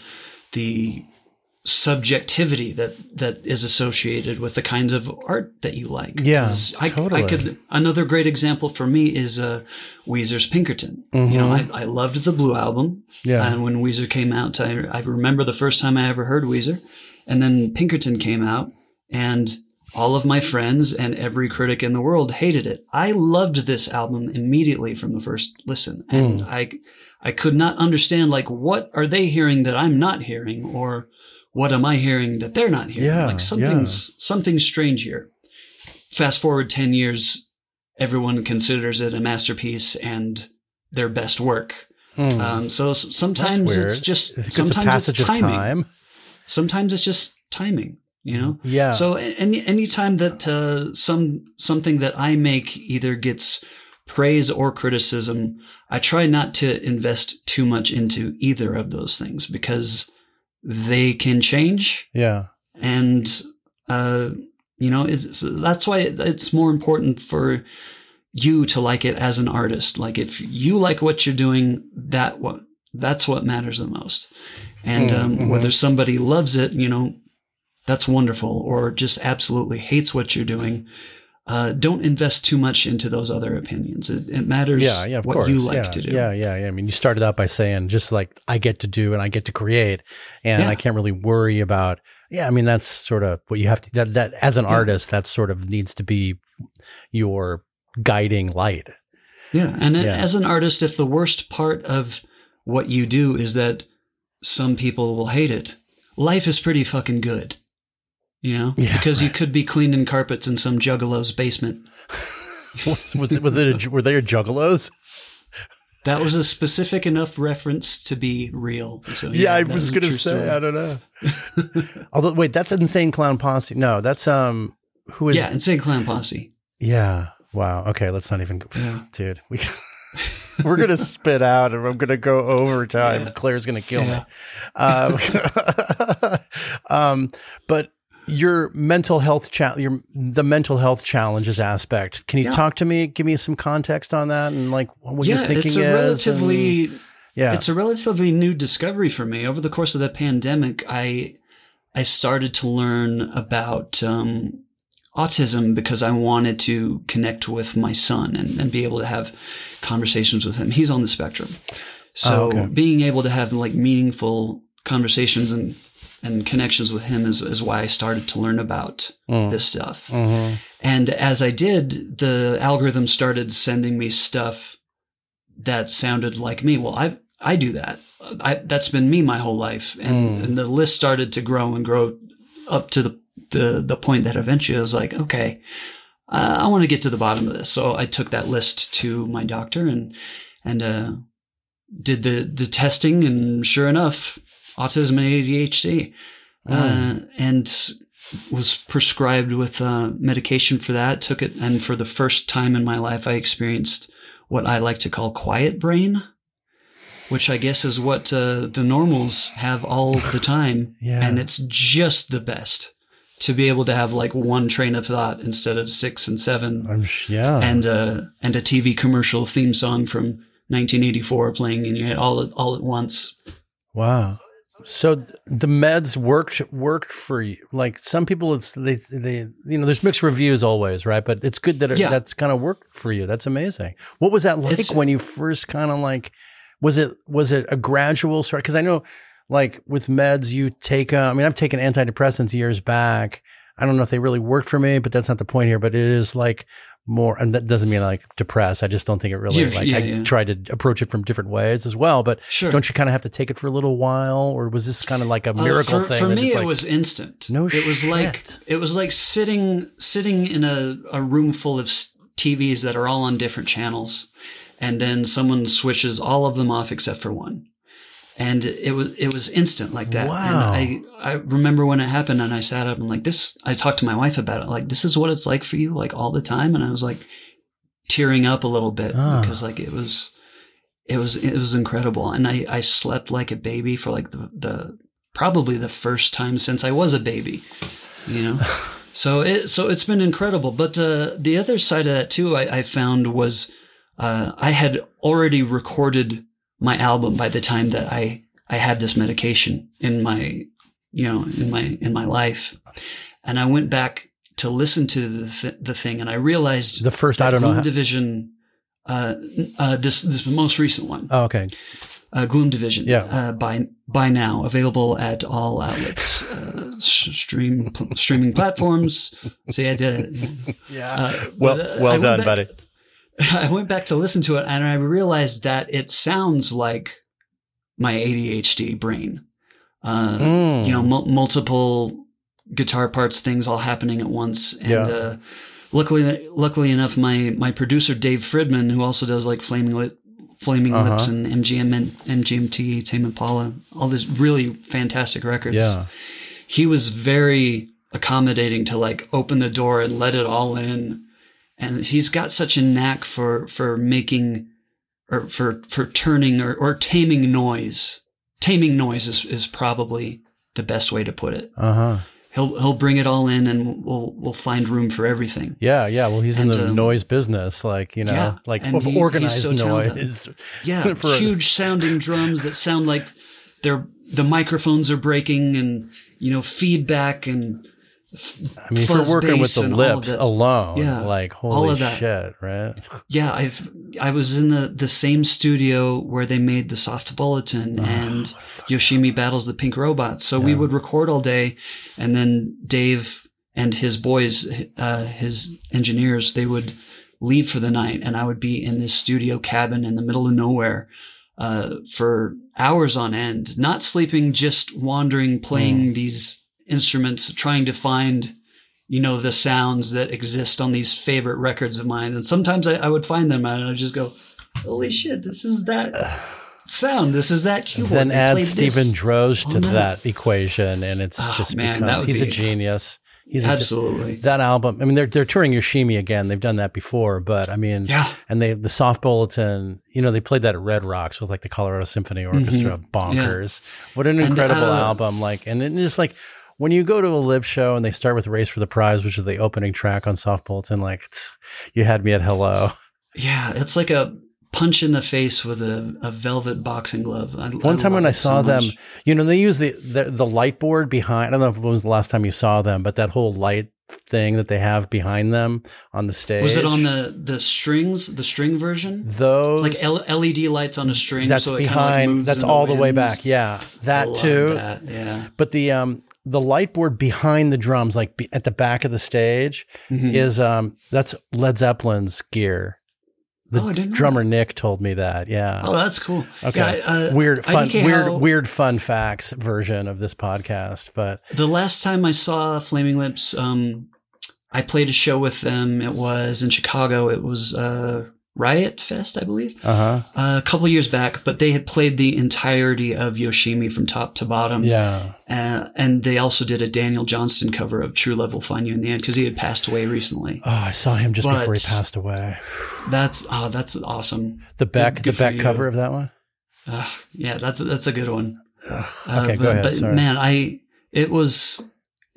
the subjectivity that that is associated with the kinds of art that you like. Yeah, I, totally. I could. Another great example for me is uh, Weezer's Pinkerton. Mm-hmm. You know, I, I loved the Blue Album. Yeah, and when Weezer came out, I, I remember the first time I ever heard Weezer, and then Pinkerton came out, and all of my friends and every critic in the world hated it. I loved this album immediately from the first listen, and mm. I I could not understand, like, what are they hearing that I'm not hearing, or what am I hearing that they're not hearing? Yeah, like something's yeah. something's strange here. Fast forward ten years, everyone considers it a masterpiece and their best work. Mm. Um, so sometimes it's just it's sometimes it's it's timing. Time. Sometimes it's just timing. You know? Yeah. So any anytime that uh, some something that I make either gets praise or criticism, I try not to invest too much into either of those things, because they can change. Yeah. And, uh, you know, it's, that's why it's more important for you to like it as an artist. Like, if you like what you're doing, that what, that's what matters the most. And, um, mm-hmm. whether somebody loves it, you know, that's wonderful, or just absolutely hates what you're doing. Uh, don't invest too much into those other opinions. It, it matters yeah, yeah, of what course. you like yeah, to do. Yeah, yeah, yeah. I mean, you started out by saying just like I get to do and I get to create, and yeah. I can't really worry about. Yeah, I mean, that's sort of what you have to. That that as an yeah. artist, that sort of needs to be your guiding light. Yeah, and yeah. as an artist, if the worst part of what you do is that some people will hate it, life is pretty fucking good. You know, yeah, because right. you could be cleaning carpets in some juggalo's basement. was, was, it, was it a, were they juggalos? That was a specific enough reference to be real. So, yeah, yeah, I was going to say, story. I don't know. Although, wait, that's Insane Clown Posse. No, that's, um, who is. Yeah, Insane Clown Posse. Yeah. Wow. Okay. Let's not even, yeah. dude, we, we're going to spit out and I'm going to go overtime. Yeah. Claire's going to kill yeah. me. Um, um, but, your mental health cha- your the mental health challenges aspect. Can you yeah. talk to me? Give me some context on that and like what yeah, you're thinking it's a is relatively and, Yeah. It's a relatively new discovery for me. Over the course of the pandemic, I I started to learn about um, autism because I wanted to connect with my son and, and be able to have conversations with him. He's on the spectrum. So oh, okay. being able to have like meaningful conversations and, and connections with him is, is why I started to learn about mm. this stuff. Mm-hmm. And as I did, the algorithm started sending me stuff that sounded like me. Well, I I do that. I, that's been me my whole life. And, mm. and the list started to grow and grow up to the the, the point that eventually I was like, okay, uh, I want to get to the bottom of this. So I took that list to my doctor and and uh, did the, the testing. And sure enough, autism and A D H D. Mm. Uh, and was prescribed with uh, medication for that, took it. And for the first time in my life, I experienced what I like to call quiet brain, which I guess is what uh, the normals have all the time. Yeah. And it's just the best to be able to have like one train of thought instead of six and seven. I'm, yeah. And, uh, and a T V commercial theme song from nineteen eighty-four playing in your head all at, all at once. Wow. So the meds worked worked for you. Like some people, it's they they you know there's mixed reviews always, right? But it's good that it, yeah. that's kind of worked for you. That's amazing. What was that like it's, when you first kind of like? Was it was it a gradual start? Because I know, like with meds, you take. Uh, I mean, I've taken antidepressants years back. I don't know if they really worked for me, but that's not the point here. But it is like more, and that doesn't mean like depressed. I just don't think it really You're, like yeah, I yeah. tried to approach it from different ways as well. But sure. don't you kind of have to take it for a little while, or was this kind of like a miracle uh, for, thing? For me, like, it was instant. No, it was shit. like it was like sitting sitting in a, a room full of T Vs that are all on different channels, and then someone switches all of them off except for one. And it was it was instant like that. Wow. And I, I remember when it happened and I sat up and like this, I talked to my wife about it. Like, this is what it's like for you, like all the time. And I was like tearing up a little bit oh. because like it was, it was, it was incredible. And I, I slept like a baby for like the, the, probably the first time since I was a baby, you know? so it, so it's been incredible. But, uh, the other side of that too, I, I found was, uh, I had already recorded my album by the time that I, I had this medication in my, you know, in my, in my life. And I went back to listen to the, th- the thing and I realized the first, I don't Gloom know. How- Division, uh, uh, this, this most recent one. Oh, okay. Uh, Gloom Division. Yeah. Uh, by, by now available at all outlets, uh, stream, pl- streaming platforms. See, I did it. Yeah. Uh, well, but, uh, well done, back- buddy. I went back to listen to it and I realized that it sounds like my A D H D brain. Uh, mm. You know, m- multiple guitar parts, things all happening at once. And, yeah. uh, luckily, luckily enough, my, my producer, Dave Fridman, who also does like Flaming Lit, Flaming uh-huh. Lips and M G M, M G M T, Tame Impala, all these really fantastic records. Yeah. He was very accommodating to like open the door and let it all in. And he's got such a knack for, for making or for, for turning or, or taming noise. Taming noise is, is probably the best way to put it. Uh-huh. He'll, he'll bring it all in and we'll, we'll find room for everything. Yeah. Yeah. Well, he's and, in the um, noise business, like, you know, yeah, like of he, organized so noise. Yeah. for huge a- sounding drums that sound like they're, the microphones are breaking and, you know, feedback and, I mean, if you're working with the lips alone, yeah, like holy all of that. shit, right? Yeah, I've I was in the, the same studio where they made the Soft Bulletin oh, and Yoshimi Battles the Pink Robots. So yeah. we would record all day, and then Dave and his boys, uh, his engineers, they would leave for the night, and I would be in this studio cabin in the middle of nowhere uh, for hours on end, not sleeping, just wandering, playing mm. these instruments, trying to find, you know, the sounds that exist on these favorite records of mine. And sometimes I, I would find them and I'd just go, holy shit, this is that sound. This is that keyboard. Then they add Stephen Droz to that. that equation. And it's oh, just man, becomes, he's be, a genius. He's absolutely a, that album. I mean, they're, they're touring Yoshimi again. They've done that before, but I mean, yeah. and they, the Soft Bulletin, you know, they played that at Red Rocks with like the Colorado Symphony Orchestra. Mm-hmm. Bonkers. Yeah. What an incredible and, uh, album. Like, and it's like, when you go to a live show and they start with Race for the Prize, which is the opening track on Soft Bulletin, like it's, you had me at hello. Yeah. It's like a, punch in the face with a, a velvet boxing glove. I, One I time when I saw so them, much. you know, they use the, the the light board behind. I don't know if it was the last time you saw them, but that whole light thing that they have behind them on the stage. Was it on the the strings, the string version? Those it's like L- LED lights on a string. That's so it behind. Like moves that's in all the, the way winds. back. Yeah, that I too. love that. Yeah, but the um the light board behind the drums, like be, at the back of the stage, mm-hmm. is um that's Led Zeppelin's gear. The oh, I didn't know drummer that. Nick told me that. Yeah. Oh, that's cool. Okay. Yeah, uh, weird, fun, weird, how, weird, fun facts version of this podcast. But the last time I saw Flaming Lips, um, I played a show with them. It was in Chicago. It was uh, Riot Fest, I believe, uh-huh. uh, a couple years back. But they had played the entirety of Yoshimi from top to bottom. Yeah. Uh, and they also did a Daniel Johnston cover of True Love Will Find You in the End because he had passed away recently. Oh, I saw him just but before he passed away. That's oh, that's awesome. The Beck, good, good the Beck cover of that one. Uh, yeah, that's that's a good one. Ugh, okay, uh, but, go ahead. But Sorry. man, I it was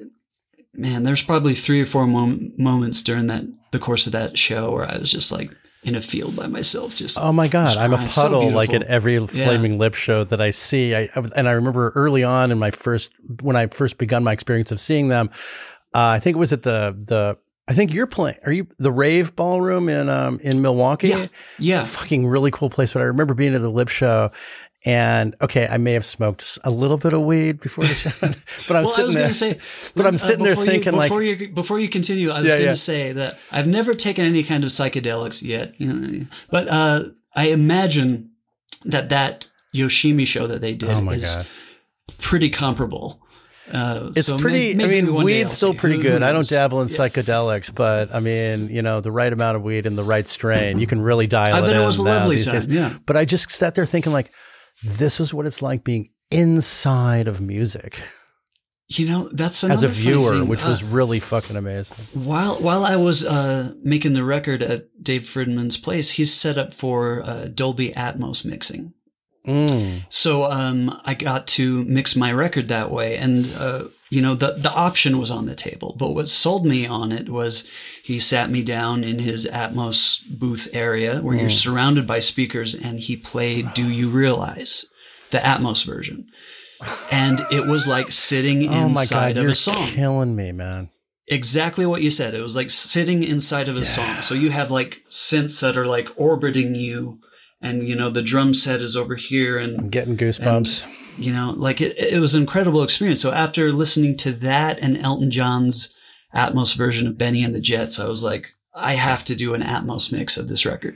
man. There's probably three or four mom- moments during that the course of that show where I was just like in a field by myself. Just oh my god, I'm a puddle so like at every yeah. Flaming Lip show that I see. I and I remember early on in my first when I first begun my experience of seeing them. Uh, I think it was at the the. I think you're playing. Are you the Rave Ballroom in um in Milwaukee? Yeah, yeah. Fucking really cool place. But I remember being at a Lip show. And okay, I may have smoked a little bit of weed before the show, but I'm well, sitting I was there. Gonna say, but I'm sitting uh, there thinking you, like before you before you continue, I was yeah, going to yeah. say that I've never taken any kind of psychedelics yet, you know, but uh, I imagine that that Yoshimi show that they did oh my is God. pretty comparable. Uh, it's so pretty. Maybe, maybe I mean, weed's still see. pretty Who, good. who I don't knows? dabble in yeah. psychedelics, but I mean, you know, the right amount of weed and the right strain, you can really dial I it bet in. it was a now lovely these time. days. Yeah. But I just sat there thinking, like, this is what it's like being inside of music. You know, that's as a funny viewer, thing. which uh, was really fucking amazing. While while I was uh, making the record at Dave Fridman's place, he's set up for uh, Dolby Atmos mixing. Mm. So um, I got to mix my record that way, and uh, you know the the option was on the table. But what sold me on it was he sat me down in his Atmos booth area where mm. you're surrounded by speakers, and he played "Do You Realize," the Atmos version. And it was like sitting oh my inside God, of you're a song. Killing me, man. Exactly what you said. It was like sitting inside of a yeah. song. So you have like synths that are like orbiting you, and you know the drum set is over here, and I'm getting goosebumps. And, you know, like it, it was an incredible experience. So after listening to that and Elton John's Atmos version of Benny and the Jets, I was like, I have to do an Atmos mix of this record.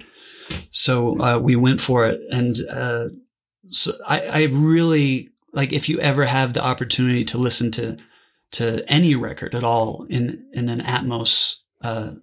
So uh, we went for it, and uh, so I, I really. Like if you ever have the opportunity to listen to to any record at all in in an Atmos uh,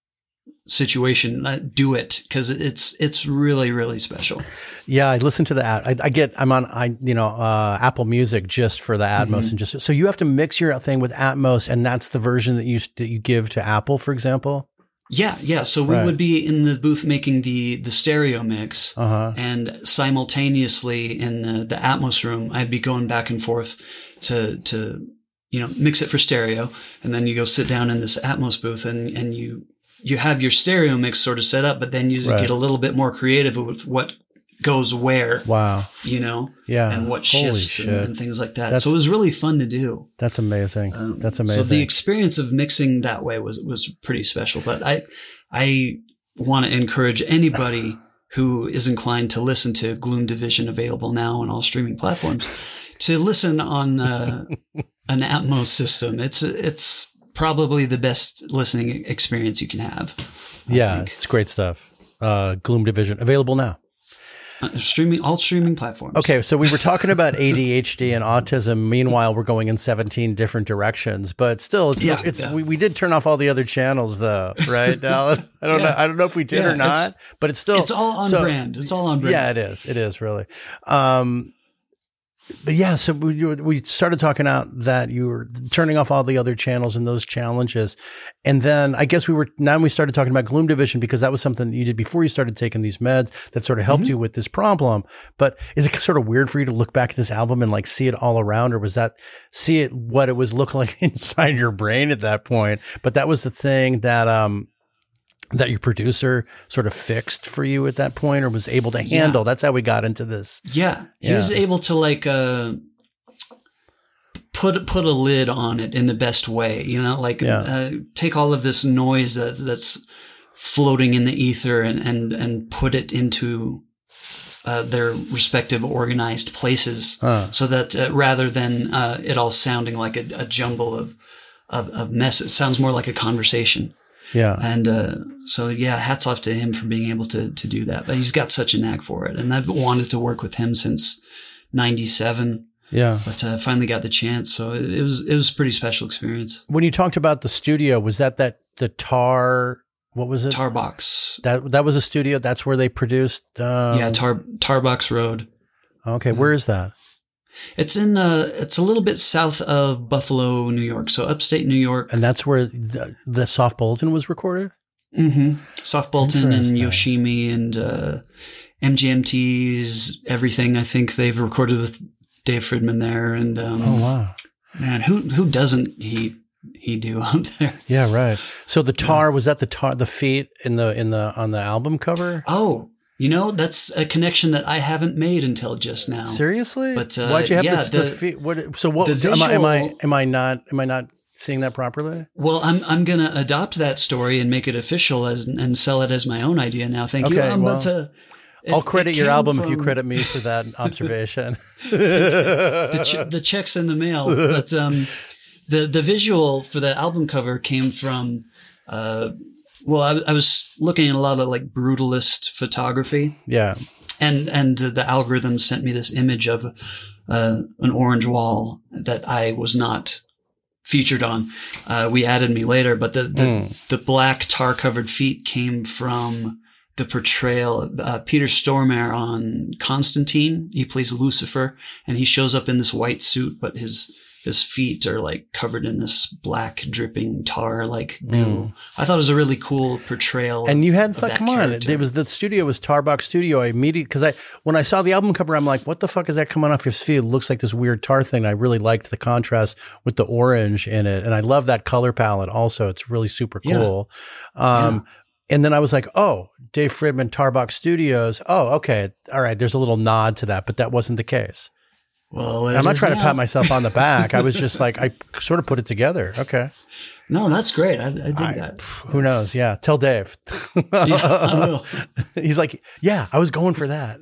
situation, uh, do it because it's it's really really special. Yeah, I listen to the I, I get I'm on I you know uh, Apple Music just for the Atmos mm-hmm. and just so you have to mix your thing with Atmos, and that's the version that you that you give to Apple, for example. Yeah, yeah. So we right. would be in the booth making the the stereo mix, uh-huh. and simultaneously in the, the Atmos room, I'd be going back and forth to to you know mix it for stereo, and then you go sit down in this Atmos booth, and and you you have your stereo mix sort of set up, but then you right. get a little bit more creative with what goes where. Wow. You know? Yeah. And what Holy shifts and, and things like that. That's, so it was really fun to do. That's amazing. Um, that's amazing. So the experience of mixing that way was, was pretty special. But I, I want to encourage anybody who is inclined to listen to Gloom Division, available now on all streaming platforms, to listen on uh, an Atmos system. It's, it's probably the best listening experience you can have. I yeah. think. It's great stuff. Uh, Gloom Division, available now. Uh, streaming, all streaming platforms. Okay, so we were talking about A D H D and autism. Meanwhile, we're going in seventeen different directions, but still, it's yeah, it's yeah. we, we did turn off all the other channels, though, right, Alan? I don't yeah. know. I don't know if we did yeah, or not, it's, but it's still it's all on so, brand. It's all on brand. Yeah, it is. It is really. Um, But yeah, so we we started talking out that you were turning off all the other channels and those challenges. And then I guess we were, now we started talking about Gloom Division because that was something that you did before you started taking these meds that sort of helped mm-hmm. you with this problem. But is it sort of weird for you to look back at this album and like see it all around, or was that see it what it was looking like inside your brain at that point? But that was the thing that, um, that your producer sort of fixed for you at that point or was able to handle? Yeah. That's how we got into this. Yeah. He yeah. was able to like, uh, put, put a lid on it in the best way, you know, like, yeah. uh, take all of this noise that's, that's floating in the ether and, and, and put it into, uh, their respective organized places huh. so that, uh, rather than, uh, it all sounding like a, a jumble of, of, of mess, it sounds more like a conversation. Yeah. And, uh, so yeah, hats off to him for being able to, to do that, but he's got such a knack for it. And I've wanted to work with him since ninety-seven. Yeah. But I uh, finally got the chance. So it, it was, it was a pretty special experience. When you talked about the studio, was that, that the Tar, what was it? Tar Box. That, that was a studio. That's where they produced. Um, yeah. Tar, Tar Box Road. Okay. Yeah. Where is that? It's in, uh, it's a little bit south of Buffalo, New York. So upstate New York. And that's where the, the Soft Bulletin was recorded? Mm-hmm. Soft Bulletin and Yoshimi and, uh, M G M T's Everything. I think they've recorded with Dave Fridman there. And, um, oh, wow. Man, who, who doesn't he, he do up there? Yeah. Right. So the tar, yeah. was that the tar, the feet in the, in the, on the album cover? Oh, you know, that's a connection that I haven't made until just now. Seriously? But uh, why'd you have yeah, the, the, the feet? What? So what? Visual, am I? Am I? Am I not? Am I not seeing that properly? Well, I'm I'm gonna adopt that story and make it official as and sell it as my own idea now. Thank okay, you. I'm well, about to. It, I'll credit your album from, if you credit me for that observation. the, ch- the check's in the mail, but um, the the visual for the album cover came from. Uh, Well, I, I was looking at a lot of like brutalist photography. Yeah. And, and the algorithm sent me this image of, uh, an orange wall that I was not featured on. Uh, we added me later, but the, the, mm. the black tar covered feet came from the portrayal, uh, Peter Stormare on Constantine. He plays Lucifer and he shows up in this white suit, but his, his feet are like covered in this black dripping tar like goo. Mm. I thought it was a really cool portrayal. And of, you had, of come on, it, it was the studio was Tarbox Studio. I immediately, because I when I saw the album cover, I'm like, what the fuck is that coming off your feet? It looks like this weird tar thing. I really liked the contrast with the orange in it, and I love that color palette. Also, it's really super cool. Yeah. Um, yeah. And then I was like, oh, Dave Fridman, Tarbox Studios. Oh, okay, all right. There's a little nod to that, but that wasn't the case. Well, I'm not trying now. to pat myself on the back. I was just like, I sort of put it together. Okay. No, that's great. I, I dig I, that. Who knows? Yeah. Tell Dave. Yeah, I will. He's like, yeah, I was going for that.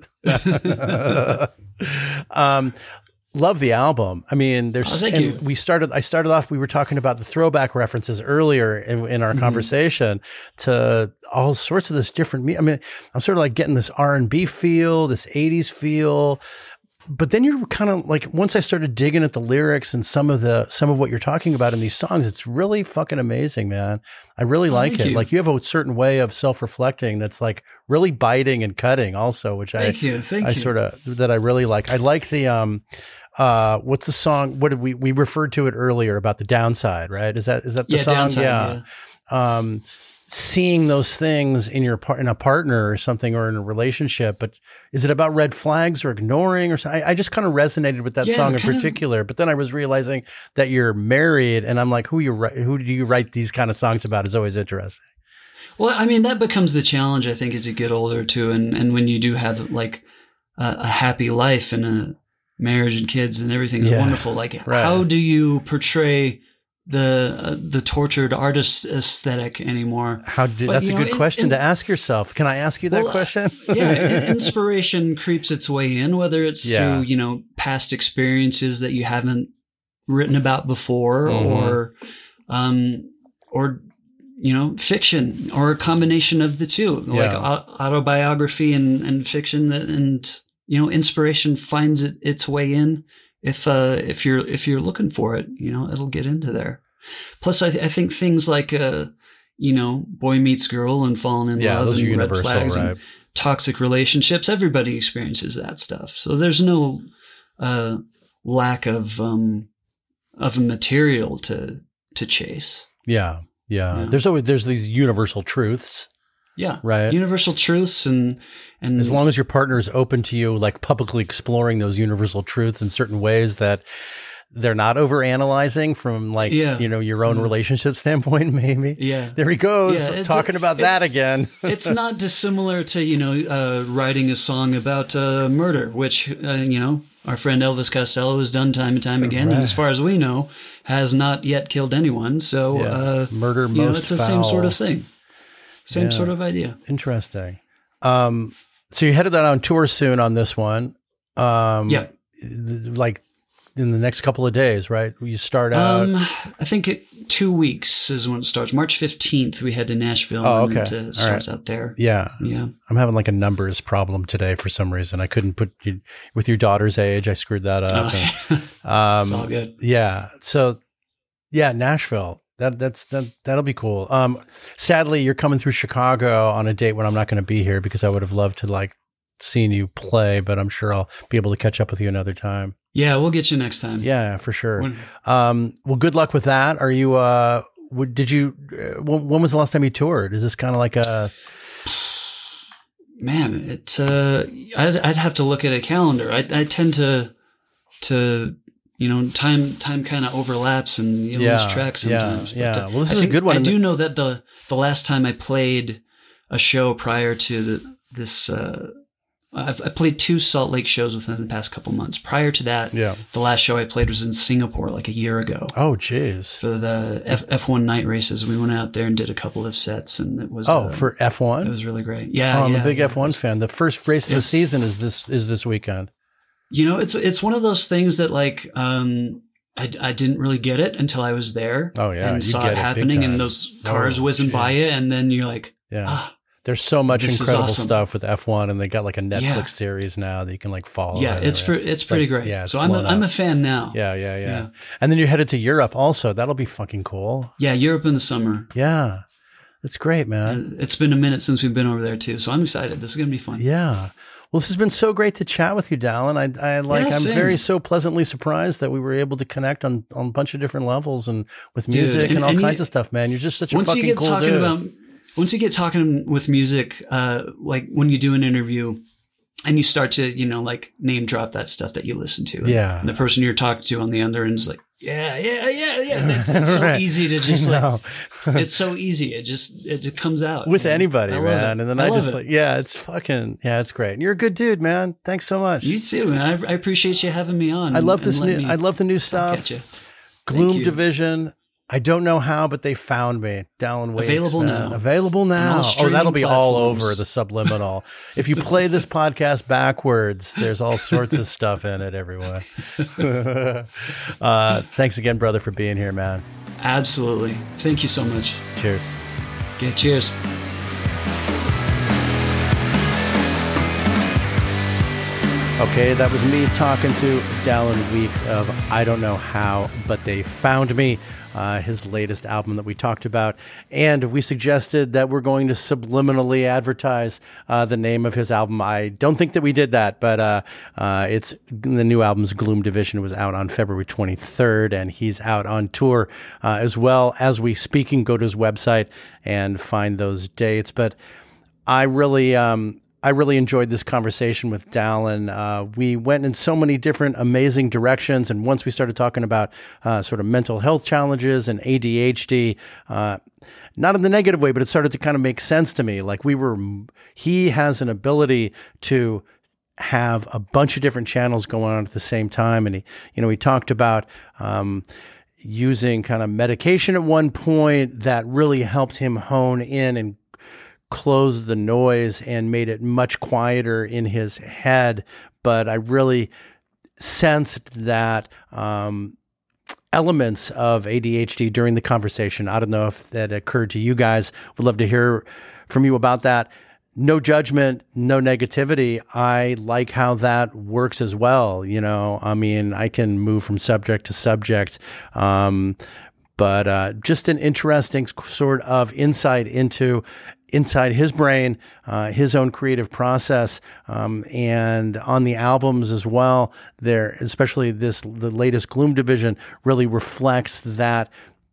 um, love the album. I mean, there's, oh, thank and you. we started, I started off, we were talking about the throwback references earlier in, in our mm-hmm. conversation to all sorts of this different, I mean, I'm sort of like getting this R and B feel, this eighties feel. But then you're kind of like, once I started digging at the lyrics and some of the, some of what you're talking about in these songs, it's really fucking amazing, man. I really oh, like it. You. Like you have a certain way of self-reflecting that's like really biting and cutting also, which thank I, you. Thank I you. sort of, that I really like. I like the, um, uh, what's the song? What did we, we referred to it earlier about the downside, right? Is that, is that the yeah, song? Downside, yeah. yeah. Um, seeing those things in your part in a partner or something or in a relationship, but is it about red flags or ignoring or something? I, I just kind of resonated with that yeah, song in particular, of, but then I was realizing that you're married and I'm like, who you who do you write these kind of songs about is always interesting. Well, I mean, that becomes the challenge, I think, as you get older too. And, and when you do have like a, a happy life and a marriage and kids and everything is yeah, wonderful. Like right. How do you portray the uh, the tortured artist aesthetic anymore? How do, but, that's a know, good question in, to ask yourself. Can I ask you that well, question? uh, yeah, inspiration creeps its way in, whether it's yeah. through, you know, past experiences that you haven't written about before, mm-hmm. or um, or you know, fiction, or a combination of the two, yeah. like a- autobiography and and fiction, and you know, inspiration finds it, its way in. If, uh, if you're, if you're looking for it, you know, it'll get into there. Plus, I, th- I think things like, uh, you know, boy meets girl and falling in yeah, love those and are red universal, flags right? and toxic relationships. Everybody experiences that stuff. So there's no, uh, lack of, um, of material to, to chase. Yeah. Yeah. yeah. There's always, there's these universal truths. Yeah. Right. Universal truths and, and as long as your partner is open to you, like publicly exploring those universal truths in certain ways that they're not over analyzing from like, yeah. you know, your own mm-hmm. relationship standpoint, maybe. Yeah. There he goes yeah, talking about that again. It's not dissimilar to, you know, uh, writing a song about uh, murder, which, uh, you know, our friend Elvis Costello has done time and time again. Right. And as far as we know, has not yet killed anyone. So yeah. uh, murder, most you know, it's the foul. Same sort of thing. Same yeah. sort of idea. Interesting. Um, so you headed out on tour soon on this one. Um, yeah. Like, in the next couple of days, right? You start out. Um, I think it, two weeks is when it starts. March fifteenth, we head to Nashville. Oh, okay. And it starts right. out there. Yeah. Yeah. I'm having like a numbers problem today for some reason. I couldn't put you with your daughter's age. I screwed that up. Oh. And, um, it's all good. Yeah. So, yeah, Nashville. That that's that that'll be cool. Um, sadly, you're coming through Chicago on a date when I'm not going to be here because I would have loved to like seen you play, but I'm sure I'll be able to catch up with you another time. Yeah, we'll get you next time. Yeah, for sure. When, um, well, good luck with that. Are you, uh, w- did you, uh, when, when was the last time you toured? Is this kind of like a, man, it's, uh, I'd, I'd have to look at a calendar. I, I tend to, to, you know, time, time kind of overlaps and you yeah, lose track sometimes. Yeah. yeah. But, well, this I is think, a good one. I do know that the, the last time I played a show prior to the, this, uh, I've I played two Salt Lake shows within the past couple months. Prior to that, yeah. the last show I played was in Singapore like a year ago. Oh, geez. For the F- F1 night races, we went out there and did a couple of sets, and it was oh uh, for F one. It was really great. Yeah, oh, I'm yeah, a big yeah. F one fan. The first race of the season is this is this weekend. You know, it's it's one of those things that like um, I I didn't really get it until I was there. Oh yeah, and you saw get it happening, and those cars oh, whizzing geez. by you, and then you're like, yeah. ah. There's so much This incredible awesome. stuff with F one, and they got like a Netflix Yeah. series now that you can like follow. Yeah, it's pre- it's, it's pretty like, great. Yeah, so I'm a, I'm a fan now. Yeah, yeah, yeah, Yeah. And then you're headed to Europe also. That'll be fucking cool. Yeah, Europe in the summer. Yeah, that's great, man. And it's been a minute since we've been over there too, so I'm excited. This is gonna be fun. Yeah. Well, this has been so great to chat with you, Dallin. I, I like. Yeah, I'm same. very so pleasantly surprised that we were able to connect on, on a bunch of different levels and with music Dude, and, and all and kinds you, of stuff, man. You're just such a once fucking you get cool talking dude. about once you get talking with music, uh, like when you do an interview and you start to, you know, like name drop that stuff that you listen to. And, Yeah. and the person you're talking to on the other end is like, yeah, yeah, yeah, yeah. It's, it's so Right. easy to just like, it's so easy. It just, it just comes out. with man. anybody, I love man. it. And then I I, love just it. like, yeah, it's fucking, yeah, it's great. And you're a good dude, man. Thanks so much. You too, man. I, I appreciate you having me on. I love and, this and new, letting I me love the new talk at stuff. you. Gloom you. Division. I don't know how, but they found me. Dallin Weeks, Available man. now. Available now. all Oh, streaming that'll be all platforms. over the subliminal. If you play this podcast backwards, there's all sorts of stuff in it, everyone. uh, thanks again, brother, for being here, man. Absolutely. Thank you so much. Cheers. Okay, cheers. Okay, that was me talking to Dallin Weeks of I Don't Know How, But They Found Me, uh, his latest album that we talked about. And we suggested that we're going to subliminally advertise uh, the name of his album. I don't think that we did that, but uh, uh, it's the new album's Gloom Division was out on February twenty-third, and he's out on tour uh, as well as we speak. You can go to his website and find those dates. But I really... Um, I really enjoyed this conversation with Dallin. Uh, we went in so many different amazing directions. And once we started talking about uh, sort of mental health challenges and A D H D, uh, not in the negative way, but it started to kind of make sense to me. Like we were, he has an ability to have a bunch of different channels going on at the same time. And he, you know, he talked about, um, using kind of medication at one point that really helped him hone in and closed the noise and made it much quieter in his head. But I really sensed that um, elements of A D H D during the conversation. I don't know if that occurred to you guys. Would love to hear from you about that. No judgment, no negativity. I like how that works as well. You know, I mean, I can move from subject to subject. Um, but uh, just an interesting sort of insight into inside his brain, uh, his own creative process, um, and on the albums as well. There, especially this, the latest Gloom Division, really reflects that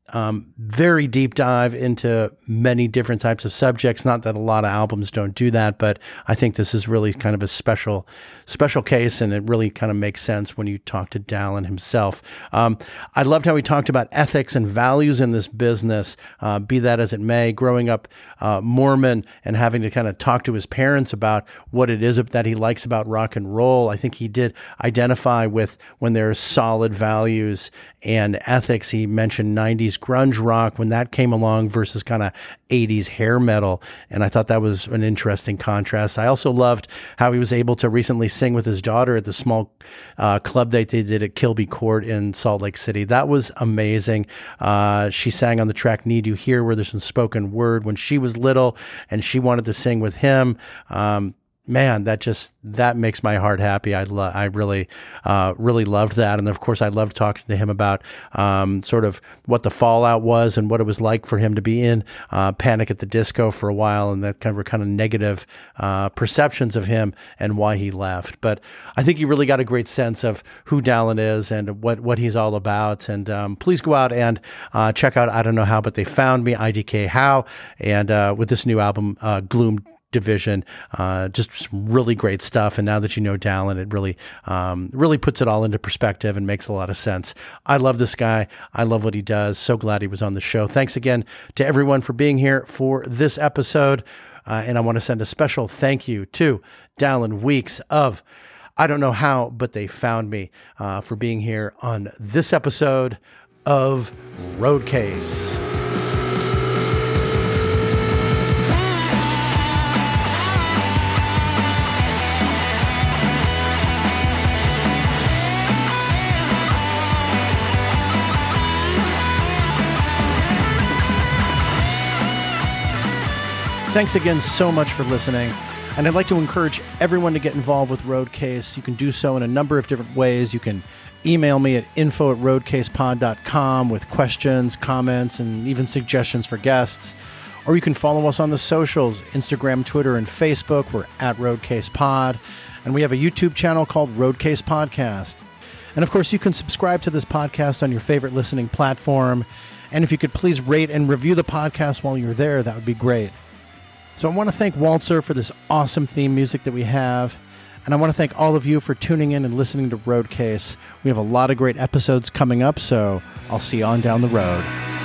Um, very deep dive into many different types of subjects. Not that a lot of albums don't do that, but I think this is really kind of a special, special case, and it really kind of makes sense when you talk to Dallin himself. Um, I loved how he talked about ethics and values in this business, uh, be that as it may, growing up uh, Mormon and having to kind of talk to his parents about what it is that he likes about rock and roll. I think he did identify with when there's solid values and ethics. He mentioned nineties grunge rock when that came along versus kind of eighties hair metal. And I thought that was an interesting contrast. I also loved how he was able to recently sing with his daughter at the small uh, club that they did at Kilby Court in Salt Lake City. That was amazing. Uh, she sang on the track Need You Here, where there's some spoken word when she was little and she wanted to sing with him. Um, Man, that just, that makes my heart happy. I lo- I really, uh, really loved that. And of course, I loved talking to him about um, sort of what the fallout was and what it was like for him to be in uh, Panic at the Disco for a while, and that kind of kind of negative uh, perceptions of him and why he left. But I think you really got a great sense of who Dallin is and what, what he's all about. And um, please go out and uh, check out I Don't Know How, But They Found Me, I D K How, and uh, with this new album, uh, Gloom Division, uh, just some really great stuff. And now that you know Dallin, it really, um, really puts it all into perspective and makes a lot of sense. I love this guy. I love what he does. So glad he was on the show. Thanks again to everyone for being here for this episode. Uh, and I want to send a special thank you to Dallin Weekes of I Don't Know How, But They Found Me, uh, for being here on this episode of Roadcase. Thanks again so much for listening. And I'd like to encourage everyone to get involved with Roadcase. You can do so in a number of different ways. You can email me at info at roadcasepod dot com with questions, comments, and even suggestions for guests. Or you can follow us on the socials, Instagram, Twitter, and Facebook. We're at RoadcasePod. And we have a YouTube channel called Roadcase Podcast. And of course, you can subscribe to this podcast on your favorite listening platform. And if you could please rate and review the podcast while you're there, that would be great. So I want to thank Walzer for this awesome theme music that we have. And I want to thank all of you for tuning in and listening to Roadcase. We have a lot of great episodes coming up, so I'll see you on down the road.